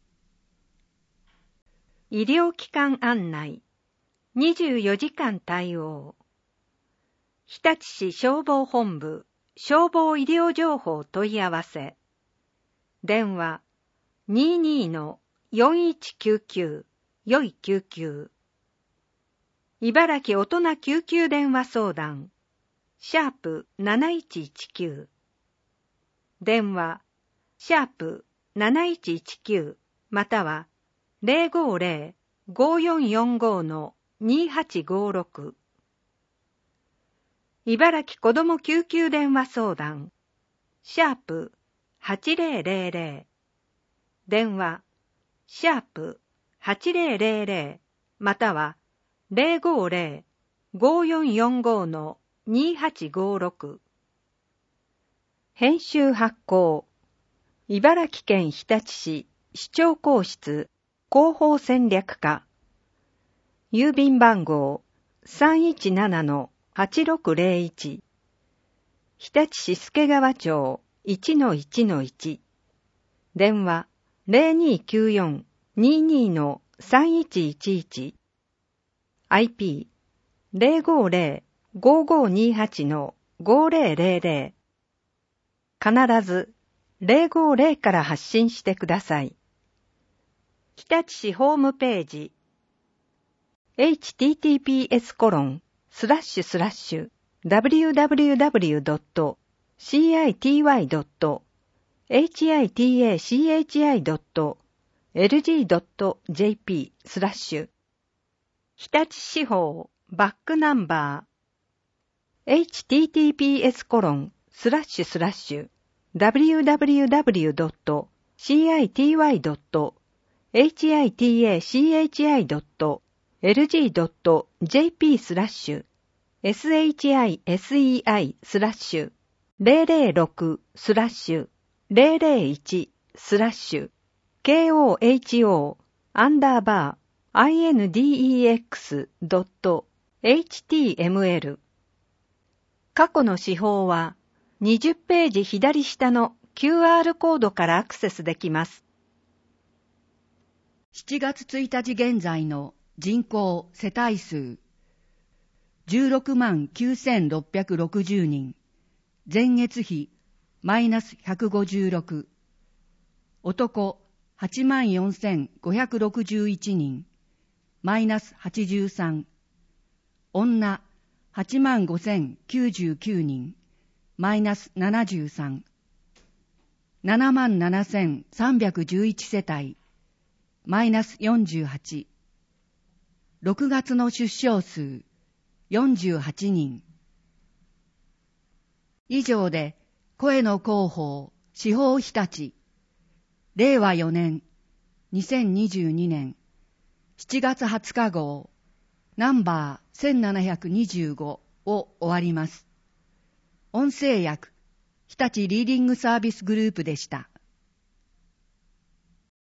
医療機関案内、にじゅうよじかん対応。日立市消防本部、消防医療情報問い合わせ。電話 にじゅうにのよんいちきゅうきゅう よいきゅうきゅう。茨城大人救急電話相談、シャープなないちいちきゅう。電話、シャープなないちいちきゅうまたはゼロごゼロ ごよんよんご のにはちごろく。茨城子ども救急電話相談、シャープはちゼロゼロゼロ。電話、シャープはちゼロゼロゼロまたはゼロごゼロ ごよんよんご のにはちごろく。編集発行、茨城県日立市市長公室広報戦略課。郵便番号 さんいちななのはちろくゼロいち。日立市助川町 いちのいちのいち。電話ゼロにきゅうよん にに のさんいちいちいち アイピー ゼロごゼロ ごごにはち のごゼロゼロゼロ 必ずゼロごゼロから発信してください。日立市ホームページ エイチティーティーピーエス コロン スラッシュスラッシュ ダブリューダブリューダブリュー ドット シーアイティーワイ ドット エイチアイティーエーシーエイチアイ ドット エルジー ドット ジェーピー スラッシュ日立市法バックナンバー エイチティーティーピーエス コロン スラッシュスラッシュ ダブリューダブリューダブリュー ドット シーアイティーワイ ドット エイチアイティーエーシーエイチアイ ドット エルジー ドット ジェーピー スラッシュ エスエイチアイエスイーアイ スラッシュ ゼロゼロろく スラッシュ ゼロゼロいち スラッシュ ケーオーエイチオー アンダーバー アイエヌディーイーエックス ドット エイチティーエムエル 過去の司法はにじゅっページ左下の キューアール コードからアクセスできます。 しちがつついたち現在の人口世帯数じゅうろくまんきゅうせんろっぴゃくろくじゅうにん、前月比マイナスひゃくごじゅうろく、男はちまんよんせんごひゃくろくじゅういちにん、マイナスはちじゅうさん、女はちまんごせんきゅうじゅうきゅうにん、マイナスななじゅうさん、ななまんななせんさんびゃくじゅういち世帯、マイナスよんじゅうはち、ろくがつの出生数よんじゅうはちにん。以上で声の広報司法日立れいわよねんにせんにじゅうにねんしちがつはつか号ナンバーせんななひゃくにじゅうごを終わります。音声訳日立リーディングサービスグループでした。